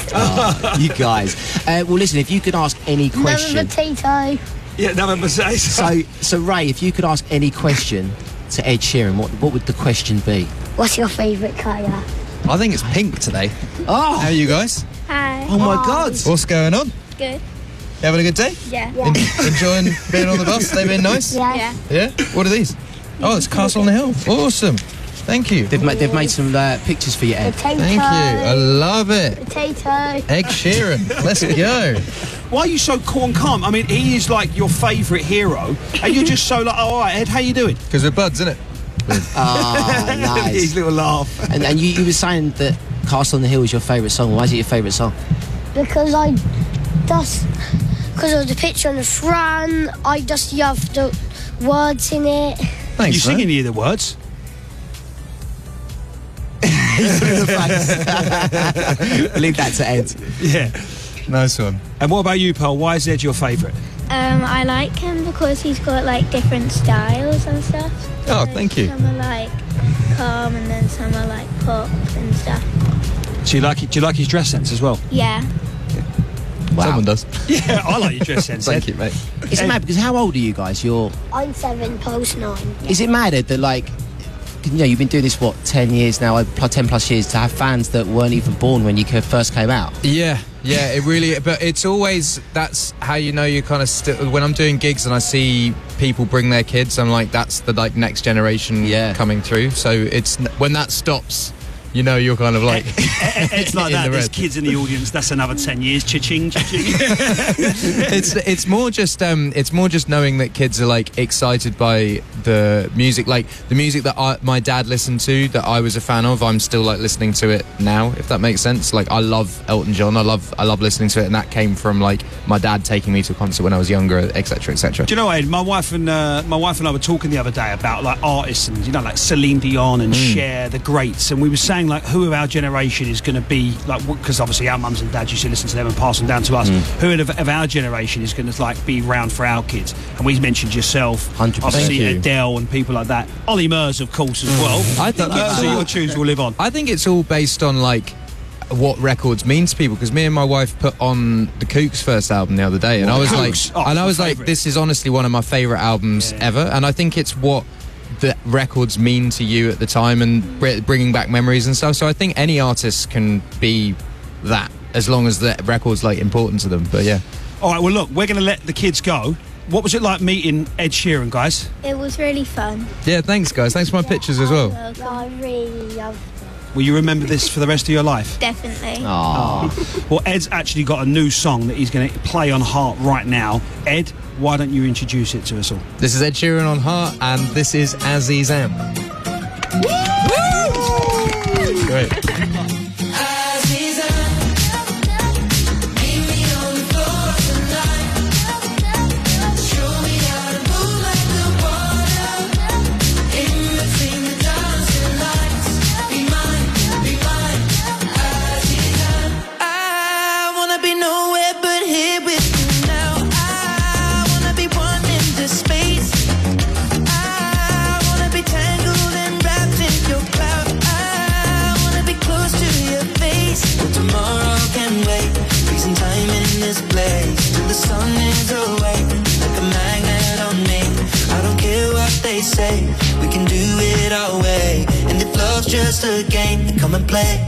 Oh, you guys. Uh, well, listen, if you could ask any
Another
question.
potato.
Yeah, another potato.
So, so Ray, if you could ask any question to Ed Sheeran, what what would the question be?
What's your favourite colour?
I think it's pink today.
Oh,
how are you guys?
Hi.
Oh my God!
What's going on?
Good.
You having a good day?
Yeah.
En- enjoying being on the bus? They been nice?
Yeah.
Yeah. What are these? Oh, it's Castle on the Hill. Awesome. Thank you.
They've made they've made some uh, pictures for you, Ed.
Potato.
Thank you. I love it.
Potato.
Egg Sheeran. Let's go.
Why are you so cool and calm? I mean, he is like your favourite hero, and you're just so like, oh, all right, Ed, how you doing?
Because we're buds, isn't it?
Ah, nice.
His little laugh.
And, and you, you were saying that Castle on the Hill is your favourite song. Why is it your favourite song?
Because I just because of the picture on the front. I just love the words in it.
Thanks,
you sing
man.
any of the words?
Leave that to Ed.
Yeah.
Nice one.
And what about you, Pearl? Why is Ed your favourite?
Um, I like him because he's got like different styles and stuff.
Oh, thank you.
Some are like calm and then some are like pop and stuff.
Do you like it? Do you like his dress sense as well?
Yeah.
Wow.
Someone does.
Yeah, I like your dress sense.
Thank
Ed.
you, mate.
It's
Ed-
mad because how old are you guys? You're.
I'm seven, post nine.
Is it mad, Ed, that like, you know, you've been doing this what ten years now, uh, plus ten plus years, to have fans that weren't even born when you ca- first came out?
Yeah, yeah, it really, but it's always, that's how you know you kind of still, when I'm doing gigs and I see people bring their kids, I'm like, that's the like next generation
Yeah.
coming through. So it's, when that stops, you know, you're kind of like,
It's like
in
that.
the
There's
red.
kids in the audience. That's another ten years. Cha-ching, cha-ching.
it's it's more just um it's more just knowing that kids are like excited by the music, like the music that I, my dad listened to, that I was a fan of. I'm still like listening to it now, if that makes sense. Like I love Elton John. I love I love listening to it, and that came from like my dad taking me to a concert when I was younger, etc, etc.
Do you know, Ed? My wife and uh, my wife and I were talking the other day about like artists and you know like Celine Dion and
Mm.
Cher, the greats, and we were saying like who of our generation is going to be like because obviously our mums and dads used to listen to them and pass them down to us.
Mm.
Who of, of our generation is going to like be around for our kids? And we mentioned yourself,
one hundred percent.
obviously
Thank you.
Adele and people like that. Ollie Murs, of course, as well.
I think
Those
it's
are
all-
your tunes will live on.
I think it's all based on like what records mean to people, because me and my wife put on the Kooks' first album the other day, and
What,
I was
the
like,
Kooks? Oh,
and I
my
was like,
favourite.
this is honestly one of my favourite albums ever, and I think it's what the records mean to you at the time and br- bringing back memories and stuff. So I think any artist can be that as long as the record's like important to them. But yeah.
All right, well look, we're going to let the kids go. What was it like meeting Ed Sheeran, guys?
It was really fun.
Yeah, thanks guys. Thanks for my pictures as well.
I really loved
Will you remember this for the rest of your life?
it. Definitely.
Oh. Well, Ed's actually got a new song that he's going to play on Heart right now. Ed, why don't you introduce it to us all?
This is Ed Sheeran on Heart, and this is Aziz Am. Great.
I wanna be nowhere but here with you now. I wanna be one in the space. say. We can do it our way. And if love's just a game, then come and play.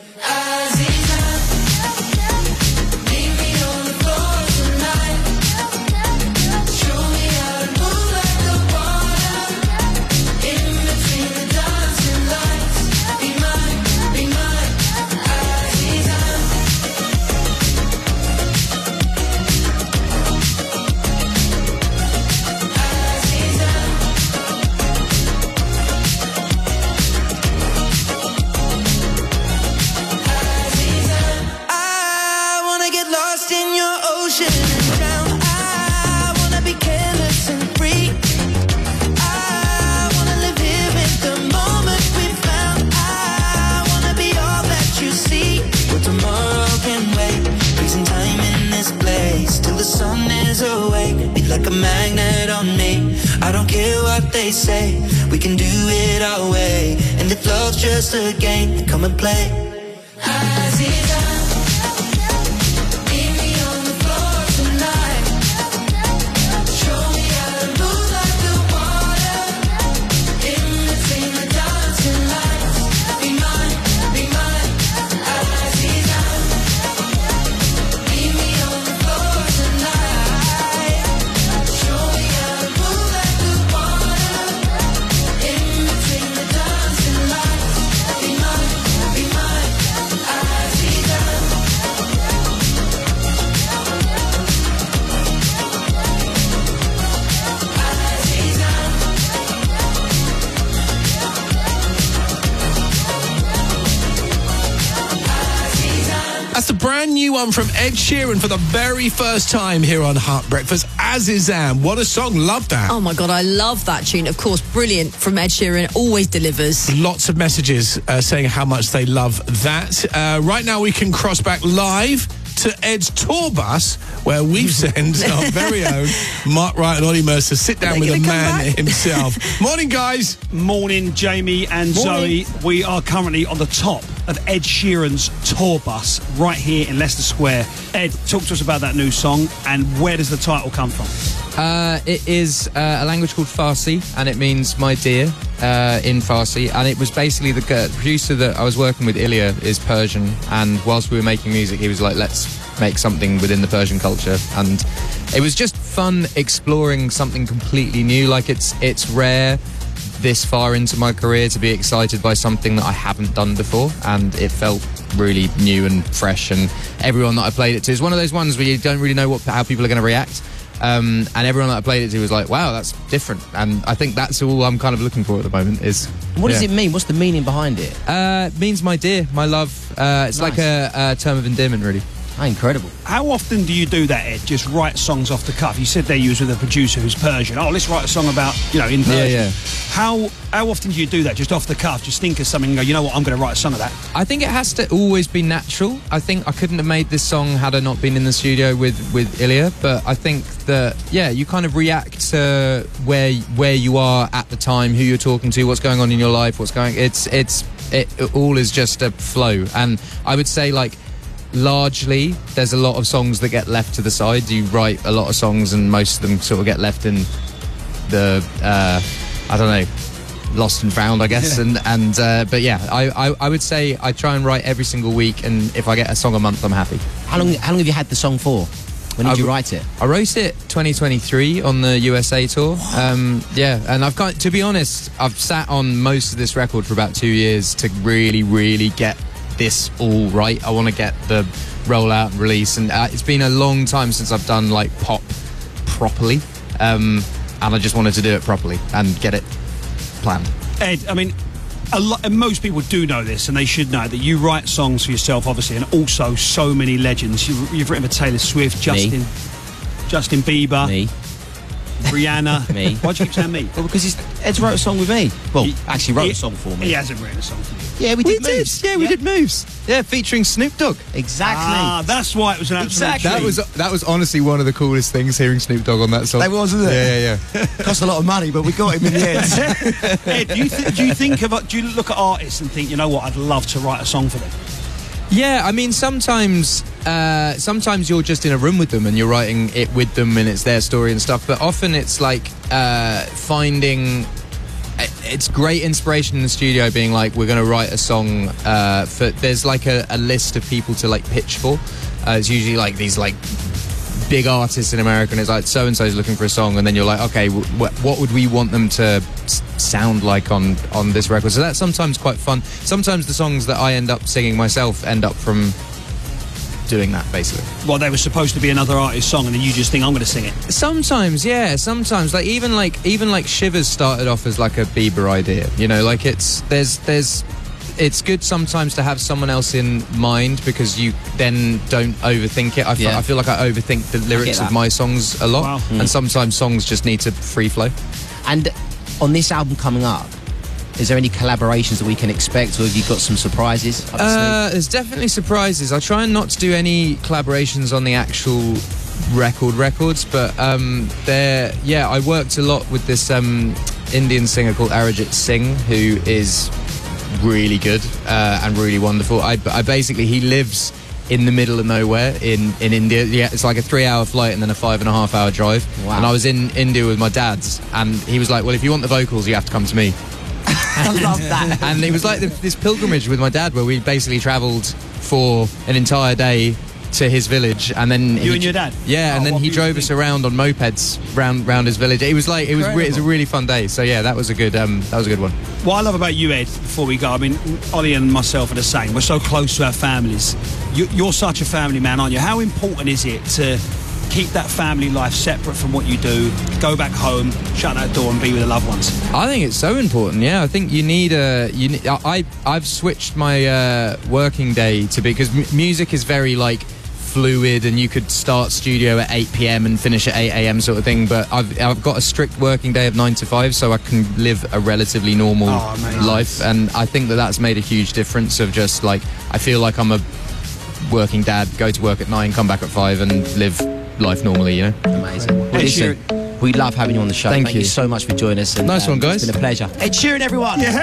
Like a magnet on me. I don't care what they say. We can do it our way. And if love's just a game, then come and play.
That's the brand new one from Ed Sheeran for the very first time here on Heart Breakfast. Azizam, what a song, love that.
Oh my God, I love that tune. Of course, brilliant from Ed Sheeran, always delivers.
Lots of messages uh, saying how much they love that. Uh, right now we can cross back live to Ed's tour bus, where we've sent our very own Mark Wright and Ollie Mercer sit down with the man back? himself. Morning, guys.
Morning, Jamie and
Morning.
Zoe. We are currently on the top of Ed Sheeran's tour bus right here in Leicester Square. Ed, talk to us about that new song and where does the title come from?
Uh, it is uh, a language called Farsi, and it means my dear uh, in Farsi. And it was basically the uh, producer that I was working with, Ilya, is Persian. And whilst we were making music, he was like, let's make something within the Persian culture. And it was just fun exploring something completely new. Like, it's it's rare this far into my career to be excited by something that I haven't done before, and it felt really new and fresh. And everyone that I played it to is one of those ones where you don't really know what how people are going to react. Um, and everyone that I played it to was like, wow, that's different. And I think that's all I'm kind of looking for at the moment is...
What
yeah.
does it mean? What's the meaning behind it?
Uh, it means my dear, my love. Uh, it's
Nice.
like a, a term of endearment, really.
Oh, incredible.
How often do you do that, Ed? Just write songs off the cuff? You said there you was with a producer who's Persian. Oh, let's write a song about, you know, in Persian.
Yeah, yeah.
How how often do you do that, just off the cuff? Just think of something and go, you know what, I'm going to write a song of that.
I think it has to always be natural. I think I couldn't have made this song had I not been in the studio with, with Ilya. But I think that, yeah, you kind of react to where where you are at the time, who you're talking to, what's going on in your life, what's going... It's, it's, it, it all is just a flow. And I would say, like, largely, there's a lot of songs that get left to the side. You write a lot of songs and most of them sort of get left in the, uh, I don't know, lost and found, I guess.
Yeah.
And and uh, but yeah, I, I I would say I try and write every single week, and if I get a song a month, I'm happy.
How long? How long have you had the song for? When did
I,
you write it?
I wrote it twenty twenty-three on the U S A tour. Um, yeah, and I've got to be honest, I've sat on most of this record for about two years to really, really get this all right. I want to get the rollout and release, and uh, it's been a long time since I've done like pop properly, um, and I just wanted to do it properly and get it planned.
Ed, I mean, a lot, and most people do know this, and they should know that you write songs for yourself, obviously, and also so many legends. You, you've written for Taylor Swift, Justin,
Me.
Justin Bieber,
Me.
Rihanna.
Me.
Why'd you keep saying me?
Well, because he's, Ed's wrote a song with me. Well,
He-
actually wrote
he-
a song for me.
He hasn't written a song for you.
Yeah, we
We
did
did,
Moves.
yeah, we did Moves. Yeah, featuring Snoop Dogg.
Exactly.
Ah, that's why it was an absolute
Exactly.
That
treat.
was that was honestly one of the coolest things, hearing Snoop Dogg on that song.
That was, wasn't it?
Yeah, yeah, yeah.
Cost a lot of money, but we got him in the end.
Ed, do you, th- do you think of do you look at artists and think, you know what, I'd love to write a song for them?
Yeah, I mean, sometimes uh, sometimes you're just in a room with them and you're writing it with them and it's their story and stuff. But often it's like uh, finding it's great inspiration in the studio, being like, we're going to write a song uh, for. There's like a, a list of people to like pitch for. Uh, it's usually like these like big artists in America, and it's like so and so's looking for a song, and then you're like, okay, w- what would we want them to s- sound like on on this record? So that's sometimes quite fun. Sometimes the songs that I end up singing myself end up from doing that, basically.
Well, they were supposed to be another artist's song, and then you just think, I'm going to sing it.
Sometimes, yeah. Sometimes, like even like even like Shivers started off as like a Bieber idea. You know, like it's there's there's it's good sometimes to have someone else in mind, because you then don't overthink it. I,
Yeah.
f- I feel like I overthink the lyrics
that.
of my songs a lot,
Wow. Mm.
and sometimes songs just need to free flow.
And on this album coming up, is there any collaborations that we can expect, or have you got some surprises up the
Uh, there's definitely surprises. I try not to do any collaborations on the actual record records, but um, there, yeah, I worked a lot with this um, Indian singer called Arijit Singh, who is really good uh, and really wonderful. I, I basically, he lives in the middle of nowhere in, in India. Yeah, it's like a three-hour flight and then a five and a half hour drive.
Wow.
And I was in India with my dad's, and he was like, well, if you want the vocals, you have to come to me.
I love that.
And it was like this pilgrimage with my dad, where we basically travelled for an entire day to his village, and then
You
he,
and your dad?
yeah,
Oh,
and then
what
he drove us around on mopeds round round his village. It was like it was re- it was a really fun day. So yeah, that was a good um, that was a good one.
What I love about you, Ed, before we go, I mean, Ollie and myself are the same. We're so close to our families. You, you're such a family man, aren't you? How important is it to keep that family life separate from what you do, go back home, shut that door and be with the loved ones?
I think it's so important. Yeah, I think you need a. You need, I I've switched my uh, working day to be, because m- music is very like fluid, and you could start studio at eight p.m. and finish at eight a.m. sort of thing. But I've I've got a strict working day of nine to five, so I can live a relatively normal
Oh, amazing.
life, and I think that that's made a huge difference. Of just like, I feel like I'm a working dad, go to work at nine, come back at five, and live life normally. You know,
amazing. Well,
Ed
listen, we love having you on the show.
Thank
Thank you
you.
so much for joining us. And,
Nice
um,
one, guys.
It's been a pleasure. Ed Sheeran, everyone. On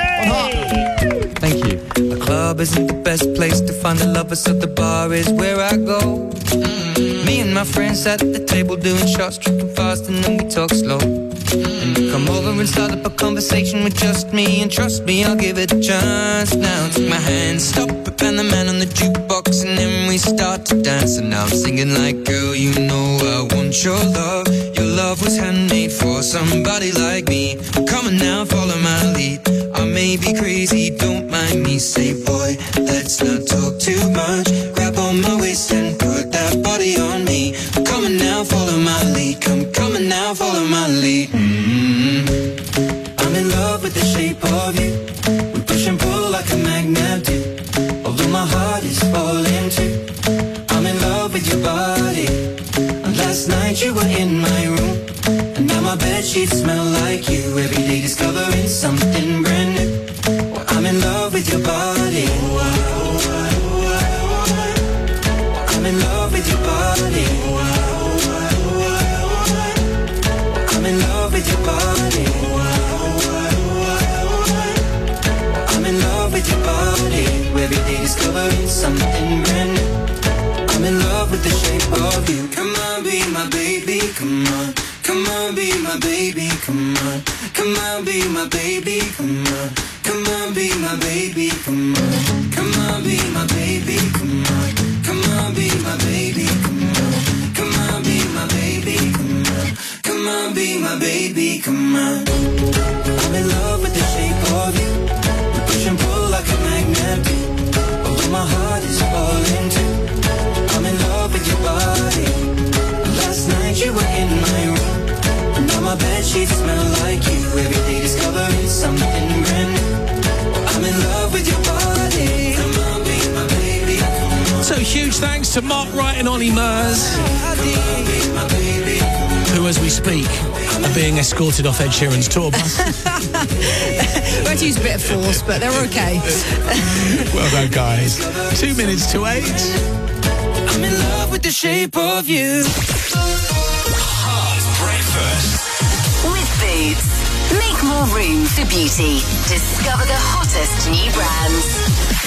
Heart.
Thank you.
The club isn't the best place to find the lovers, so the bar is where I go. Mm. Me and my friends at the table doing shots, tripping fast, and then we talk slow. And you come over and start up a conversation with just me, and trust me, I'll give it a chance. Now take my hand, stop it, and the man on the jukebox, and then we start to dance. And now I'm singing like, girl, you know I want your love. Your love was handmade for somebody like me. Come on now, follow my lead. I may be crazy, don't mind me. Say, boy, let's not talk too much. Grab on my waist and put that body on me. Come on now, follow my lead. Come, come on now, follow my lead. Mm-hmm. I'm in love with the shape of you. We push and pull like a magnet do. Although my heart is falling too. I'm in love with your body. And last night you were in my room, and now my bedsheets smell like you. Every day discovering something brand new. Well, I'm in love with your body. I'm in love with your body. I'm in love with your body. I'm in love with your body. Every day discovering something brand new. I'm in love with the shape of you. Come on, be my baby, come on. Come on, be my baby, come on. Come on, be my baby, come on. Come on, be my baby, come on. Come on, be my baby, come on. Come on, be my baby, come on. Come on, be my baby, come on. Come on, be my baby, come on. I'm in love with the shape of you. We push and pull like a magnet do. Although my heart is falling too. I'm in love with your body. Last night you were in my room, and now my bedsheets smell like you. Every day discovering something brand new. I'm in love with your body. Come on, be my baby. Come on.
So huge thanks to Mark Wright and Ollie Murs, who, as we speak, are being escorted off Ed Sheeran's tour bus.
We had to use a bit of force, but they're okay.
Well done, guys. Two minutes to eight.
I'm in love with the shape of you.
Hard breakfast.
With Boots. Make more room for beauty. Discover the hottest new brands.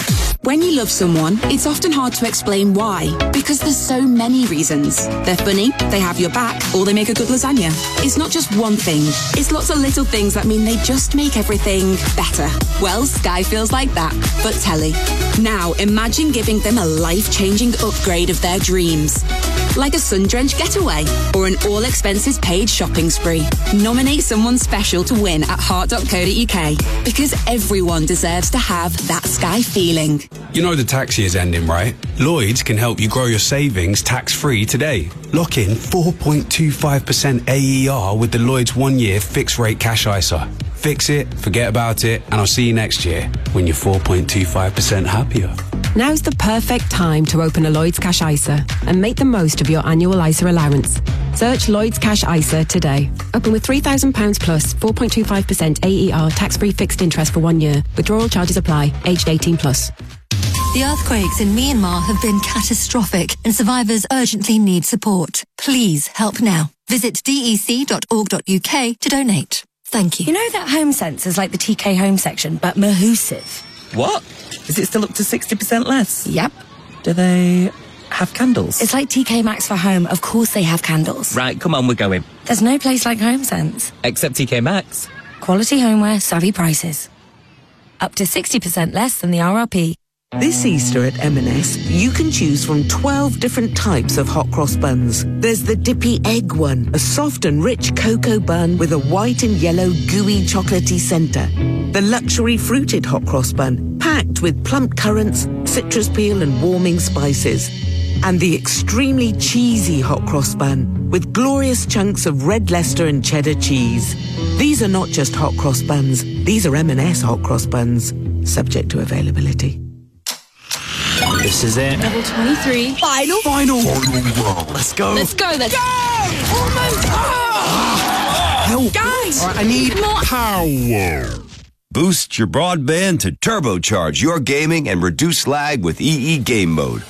When you love someone, it's often hard to explain why, because there's so many reasons. They're funny, they have your back, or they make a good lasagna. It's not just one thing. It's lots of little things that mean they just make everything better. Well, Sky feels like that, but telly. Now, imagine giving them a life-changing upgrade of their dreams. Like a sun-drenched getaway, or an all-expenses-paid shopping spree. Nominate someone special to win at heart dot co dot uk, because everyone deserves to have that Sky feeling.
You know the tax year's ending, right? Lloyds can help you grow your savings tax-free today. Lock in four point two five percent A E R with the Lloyds one-year fixed-rate cash I S A. Fix it, forget about it, and I'll see you next year when you're four point two five percent happier.
Now's the perfect time to open a Lloyds Cash I S A and make the most of your annual I S A allowance. Search Lloyds Cash I S A today. Open with three thousand pounds plus, four point two five percent A E R tax-free fixed interest for one year. Withdrawal charges apply. Aged eighteen plus.
The earthquakes in Myanmar have been catastrophic and survivors urgently need support. Please help now. Visit d e c dot org dot u k to donate. Thank you.
You know that home sense is like the T K Home section, but Mahusive.
What? Is it still up to sixty percent less?
Yep.
Do they have candles?
It's like T K Maxx for home. Of course they have candles.
Right, come on, we're going.
There's no place like Home Sense.
Except T K Maxx.
Quality homeware, savvy prices. Up to sixty percent less than the R R P.
This Easter at M and S, you can choose from twelve different types of hot cross buns. There's the dippy egg one, a soft and rich cocoa bun with a white and yellow gooey chocolatey centre. The luxury fruited hot cross bun, packed with plump currants, citrus peel and warming spices. And the extremely cheesy hot cross bun, with glorious chunks of red Leicester and cheddar cheese. These are not just hot cross buns, these are M and S hot cross buns, subject to availability.
This is it.
Level twenty-three. Final.
Final. Final. Let's go.
Let's go. Let's go. Almost.
Oh. Help.
Guys.
All right, I need
more
power.
Boost your broadband to turbocharge your gaming and reduce lag with E E Game Mode.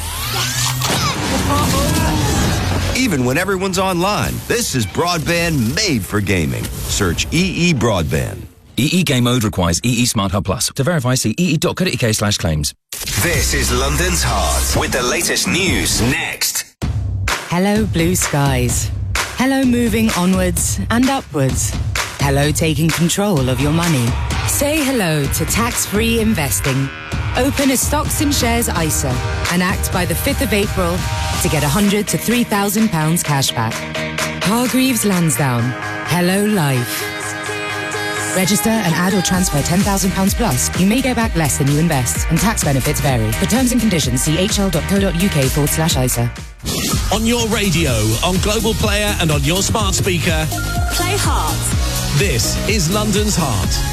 Even when everyone's online, this is broadband made for gaming. Search E E Broadband.
E E Game Mode requires E E Smart Hub Plus. To verify, see e e dot co dot u k slash claims.
This is London's Heart with the latest news next.
Hello, blue skies. Hello, moving onwards and upwards. Hello, taking control of your money. Say hello to tax-free investing. Open a stocks and shares I S A and act by the fifth of April to get one hundred to three thousand pounds cash back. Hargreaves Lansdowne. Hello, life. Register and add or transfer ten thousand pounds plus. You may get back less than you invest, and tax benefits vary. For terms and conditions, see h l dot co dot u k forward slash I S A.
On your radio, on Global Player and on your smart speaker.
Play Heart.
This is London's Heart.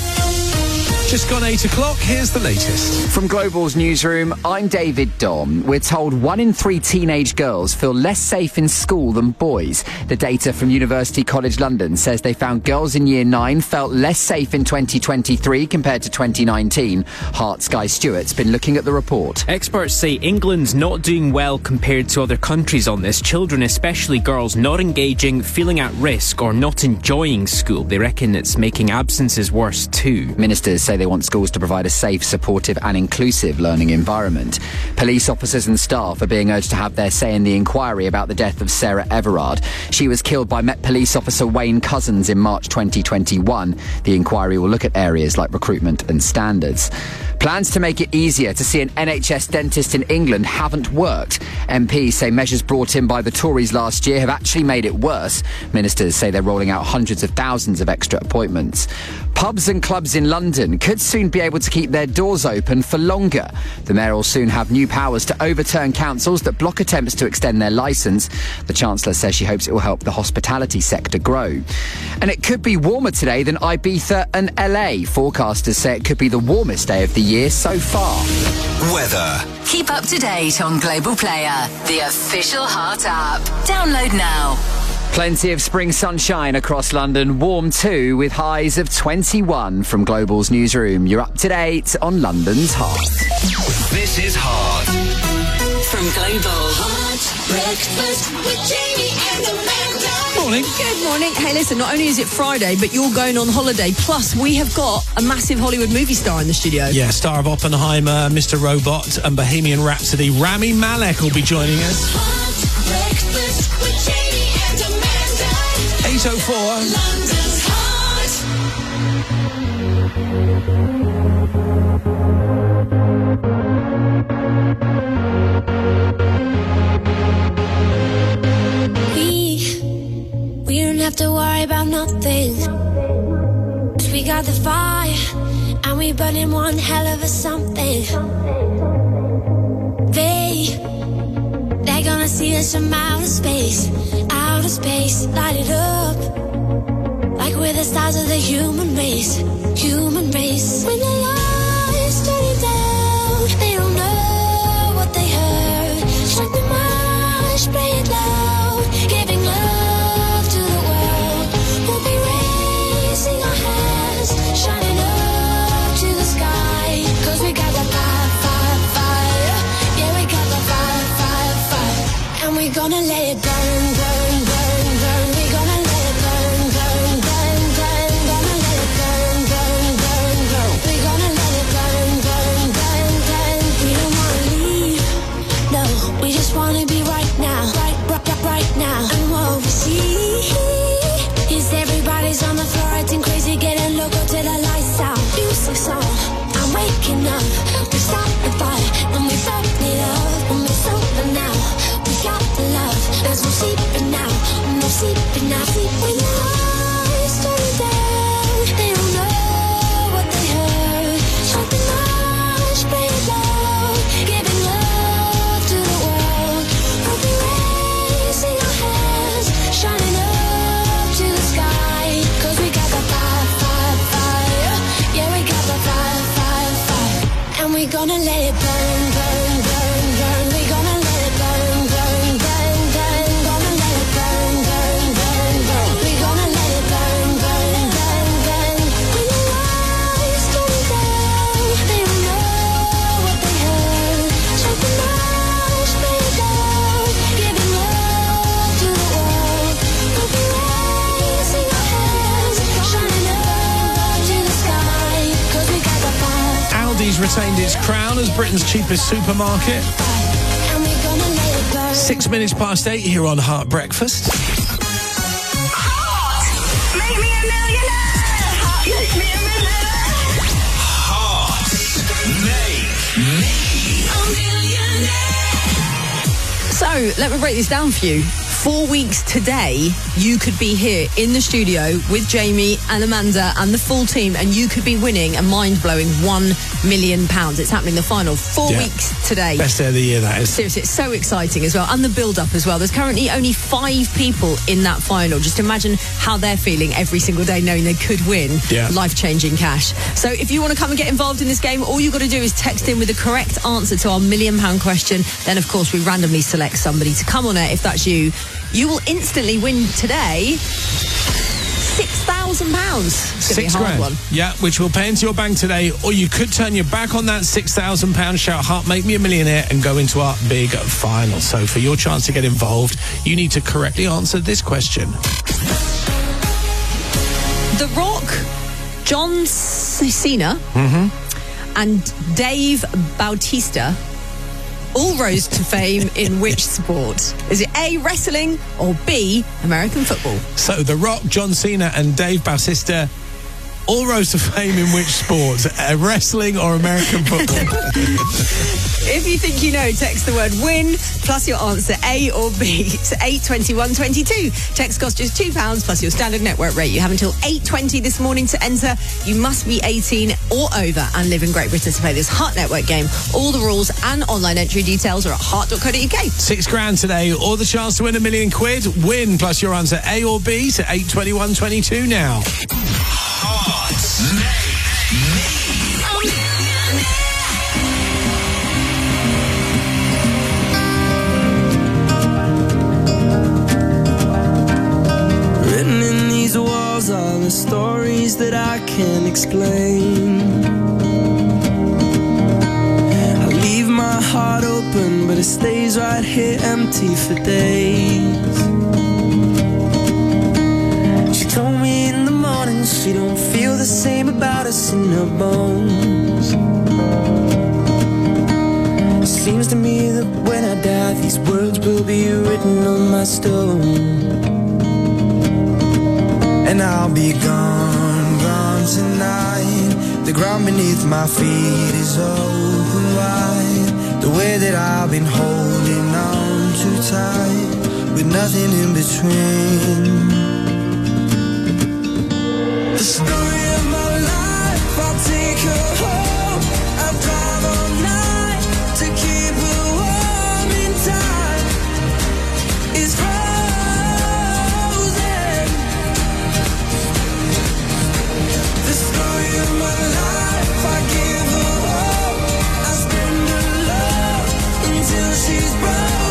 Just gone eight o'clock, here's the latest.
From Global's newsroom, I'm David Dom. We're told one in three teenage girls feel less safe in school than boys. The data from University College London says they found girls in year nine felt less safe in twenty twenty-three compared to twenty nineteen. Heart's Guy Stewart's been looking at the report.
Experts say England's not doing well compared to other countries on this. Children, especially girls, not engaging, feeling at risk or not enjoying school. They reckon it's making absences worse too.
Ministers say they want schools to provide a safe, supportive and inclusive learning environment. Police officers and staff are being urged to have their say in the inquiry about the death of Sarah Everard. She was killed by Met Police officer Wayne Couzens in March twenty twenty-one. The inquiry will look at areas like recruitment and standards. Plans to make it easier to see an N H S dentist in England haven't worked. M Ps say measures brought in by the Tories last year have actually made it worse. Ministers say they're rolling out hundreds of thousands of extra appointments. Pubs and clubs in London could soon be able to keep their doors open for longer. The Mayor will soon have new powers to overturn councils that block attempts to extend their licence. The Chancellor says she hopes it will help the hospitality sector grow. And it could be warmer today than Ibiza and L A. Forecasters say it could be the warmest day of the year so far.
Weather.
Keep up to date on Global Player, the official Heart app. Download now.
Plenty of spring sunshine across London, warm too, with highs of twenty-one. From Global's newsroom, you're up to date on London's Heart.
This is Heart.
From Global.
Hot breakfast with Jamie and Amanda.
Morning.
Good morning. Hey, listen, not only is it Friday, but you're going on holiday. Plus, we have got a massive Hollywood movie star in the studio.
Yeah, star of Oppenheimer, Mister Robot, and Bohemian Rhapsody, Rami Malek will be joining us.
Hot breakfast with Jamie and Amanda.
eight oh four.
London's hot.
We, we don't have to worry about nothing. 'Cause we got the fire, and we burning one hell of a something. They, they're gonna see us from outer space, outer space, light it up. Like we're the stars of the human race, human race. When the lights turn it down, they don't know what they heard. Strike the march, play it loud, giving love to the world. We'll be raising our hands, shining up to the sky. 'Cause we got the fire, fire, fire. Yeah, we got the fire, fire, fire. And we're gonna let it burn, burn, burn, burn. We're gonna let it burn, burn, burn, burn. Gonna let it burn, burn, burn, burn. We're gonna let it burn, burn, burn, burn. We don't wanna leave, no. We just wanna be right now, right, right, right, right now. And what we see is everybody's on the floor acting crazy, getting loco till the lights out. Music's on, I'm waking up. We start the fire and we burn it up. And we're sober now, we got the love. There's no sleeping now, no sleeping now. Sleep when the lights turn down. They don't know what they heard. Strike the march, play it loud, giving love to the world. We'll be raising our hands, shining up to the sky. 'Cause we got the fire, fire, fire. Yeah, we got the fire, fire, fire. And we're gonna let it burn, burn, burn, burn. We're gonna let it burn, burn, burn, burn. Gonna let it burn, burn, burn, burn. We're gonna let it burn, burn, burn, burn. When the lights turn down, they don't know what they heard. Strike the march, play it loud, giving love to the world. We'll be raising our hands, shining up to the sky. 'Cause we got the fire,
Aldi's retained its crown as Britain's cheapest supermarket.
and we're gonna let it burn.
Six minutes past eight here on Heart Breakfast.
Make me a millionaire. Hot, make me a millionaire.
Hot. Make me a millionaire.
So, let me break this down for you. Four weeks today, you could be here in the studio with Jamie and Amanda and the full team, and you could be winning a mind-blowing one million pounds. It's happening the final. Four
Yeah.
weeks today.
Best day of the year, that is.
Seriously, it's so exciting as well. And the build-up as well. There's currently only five people in that final. Just imagine how they're feeling every single day knowing they could win
Yeah.
life-changing cash. So if you want to come and get involved in this game, all you've got to do is text in with the correct answer to our million-pound question. Then, of course, we randomly select somebody to come on air. If that's you, you will instantly win today six thousand pounds. It's going to be a
Six
hard
grand.
one.
Yeah, which will pay into your bank today, or you could turn your back on that six thousand pounds, shout Heart, make me a millionaire, and go into our big final. So for your chance to get involved, you need to correctly answer this question.
The Rock, John Cena,
Mm-hmm.
and Dave Bautista all rose to fame in which sport? Is it A, wrestling, or B, American football?
So The Rock, John Cena, and Dave Bautista all rose to fame in which sport? Uh, wrestling or American football?
If you think you know, text the word WIN plus your answer A or B to eight twenty-one twenty-two. Text costs just two pounds plus your standard network rate. You have until eight twenty this morning to enter. You must be eighteen or over and live in Great Britain to play this Heart Network game. All the rules and online entry details are at heart dot co dot uk.
Six grand today, or the chance to win a million quid. Win plus your answer A or B to eight twenty-one twenty-two now.
Hot. Make me a millionaire.
Written in these walls are the stories that I can't explain. I leave my heart open, but but it stays right here empty for days. She told me in the morning she don't feel the same about us in her bones. It seems to me that when I die, these words will be written on my stone. And I'll be gone, gone tonight. The ground beneath my feet is open wide. The way that I've been holding on too tight, with nothing in between. The story of my life, I'll take her home. I'll drive all night to keep her warm in time. It's frozen. The story of my life, I give her hope. I spend her love until she's broken.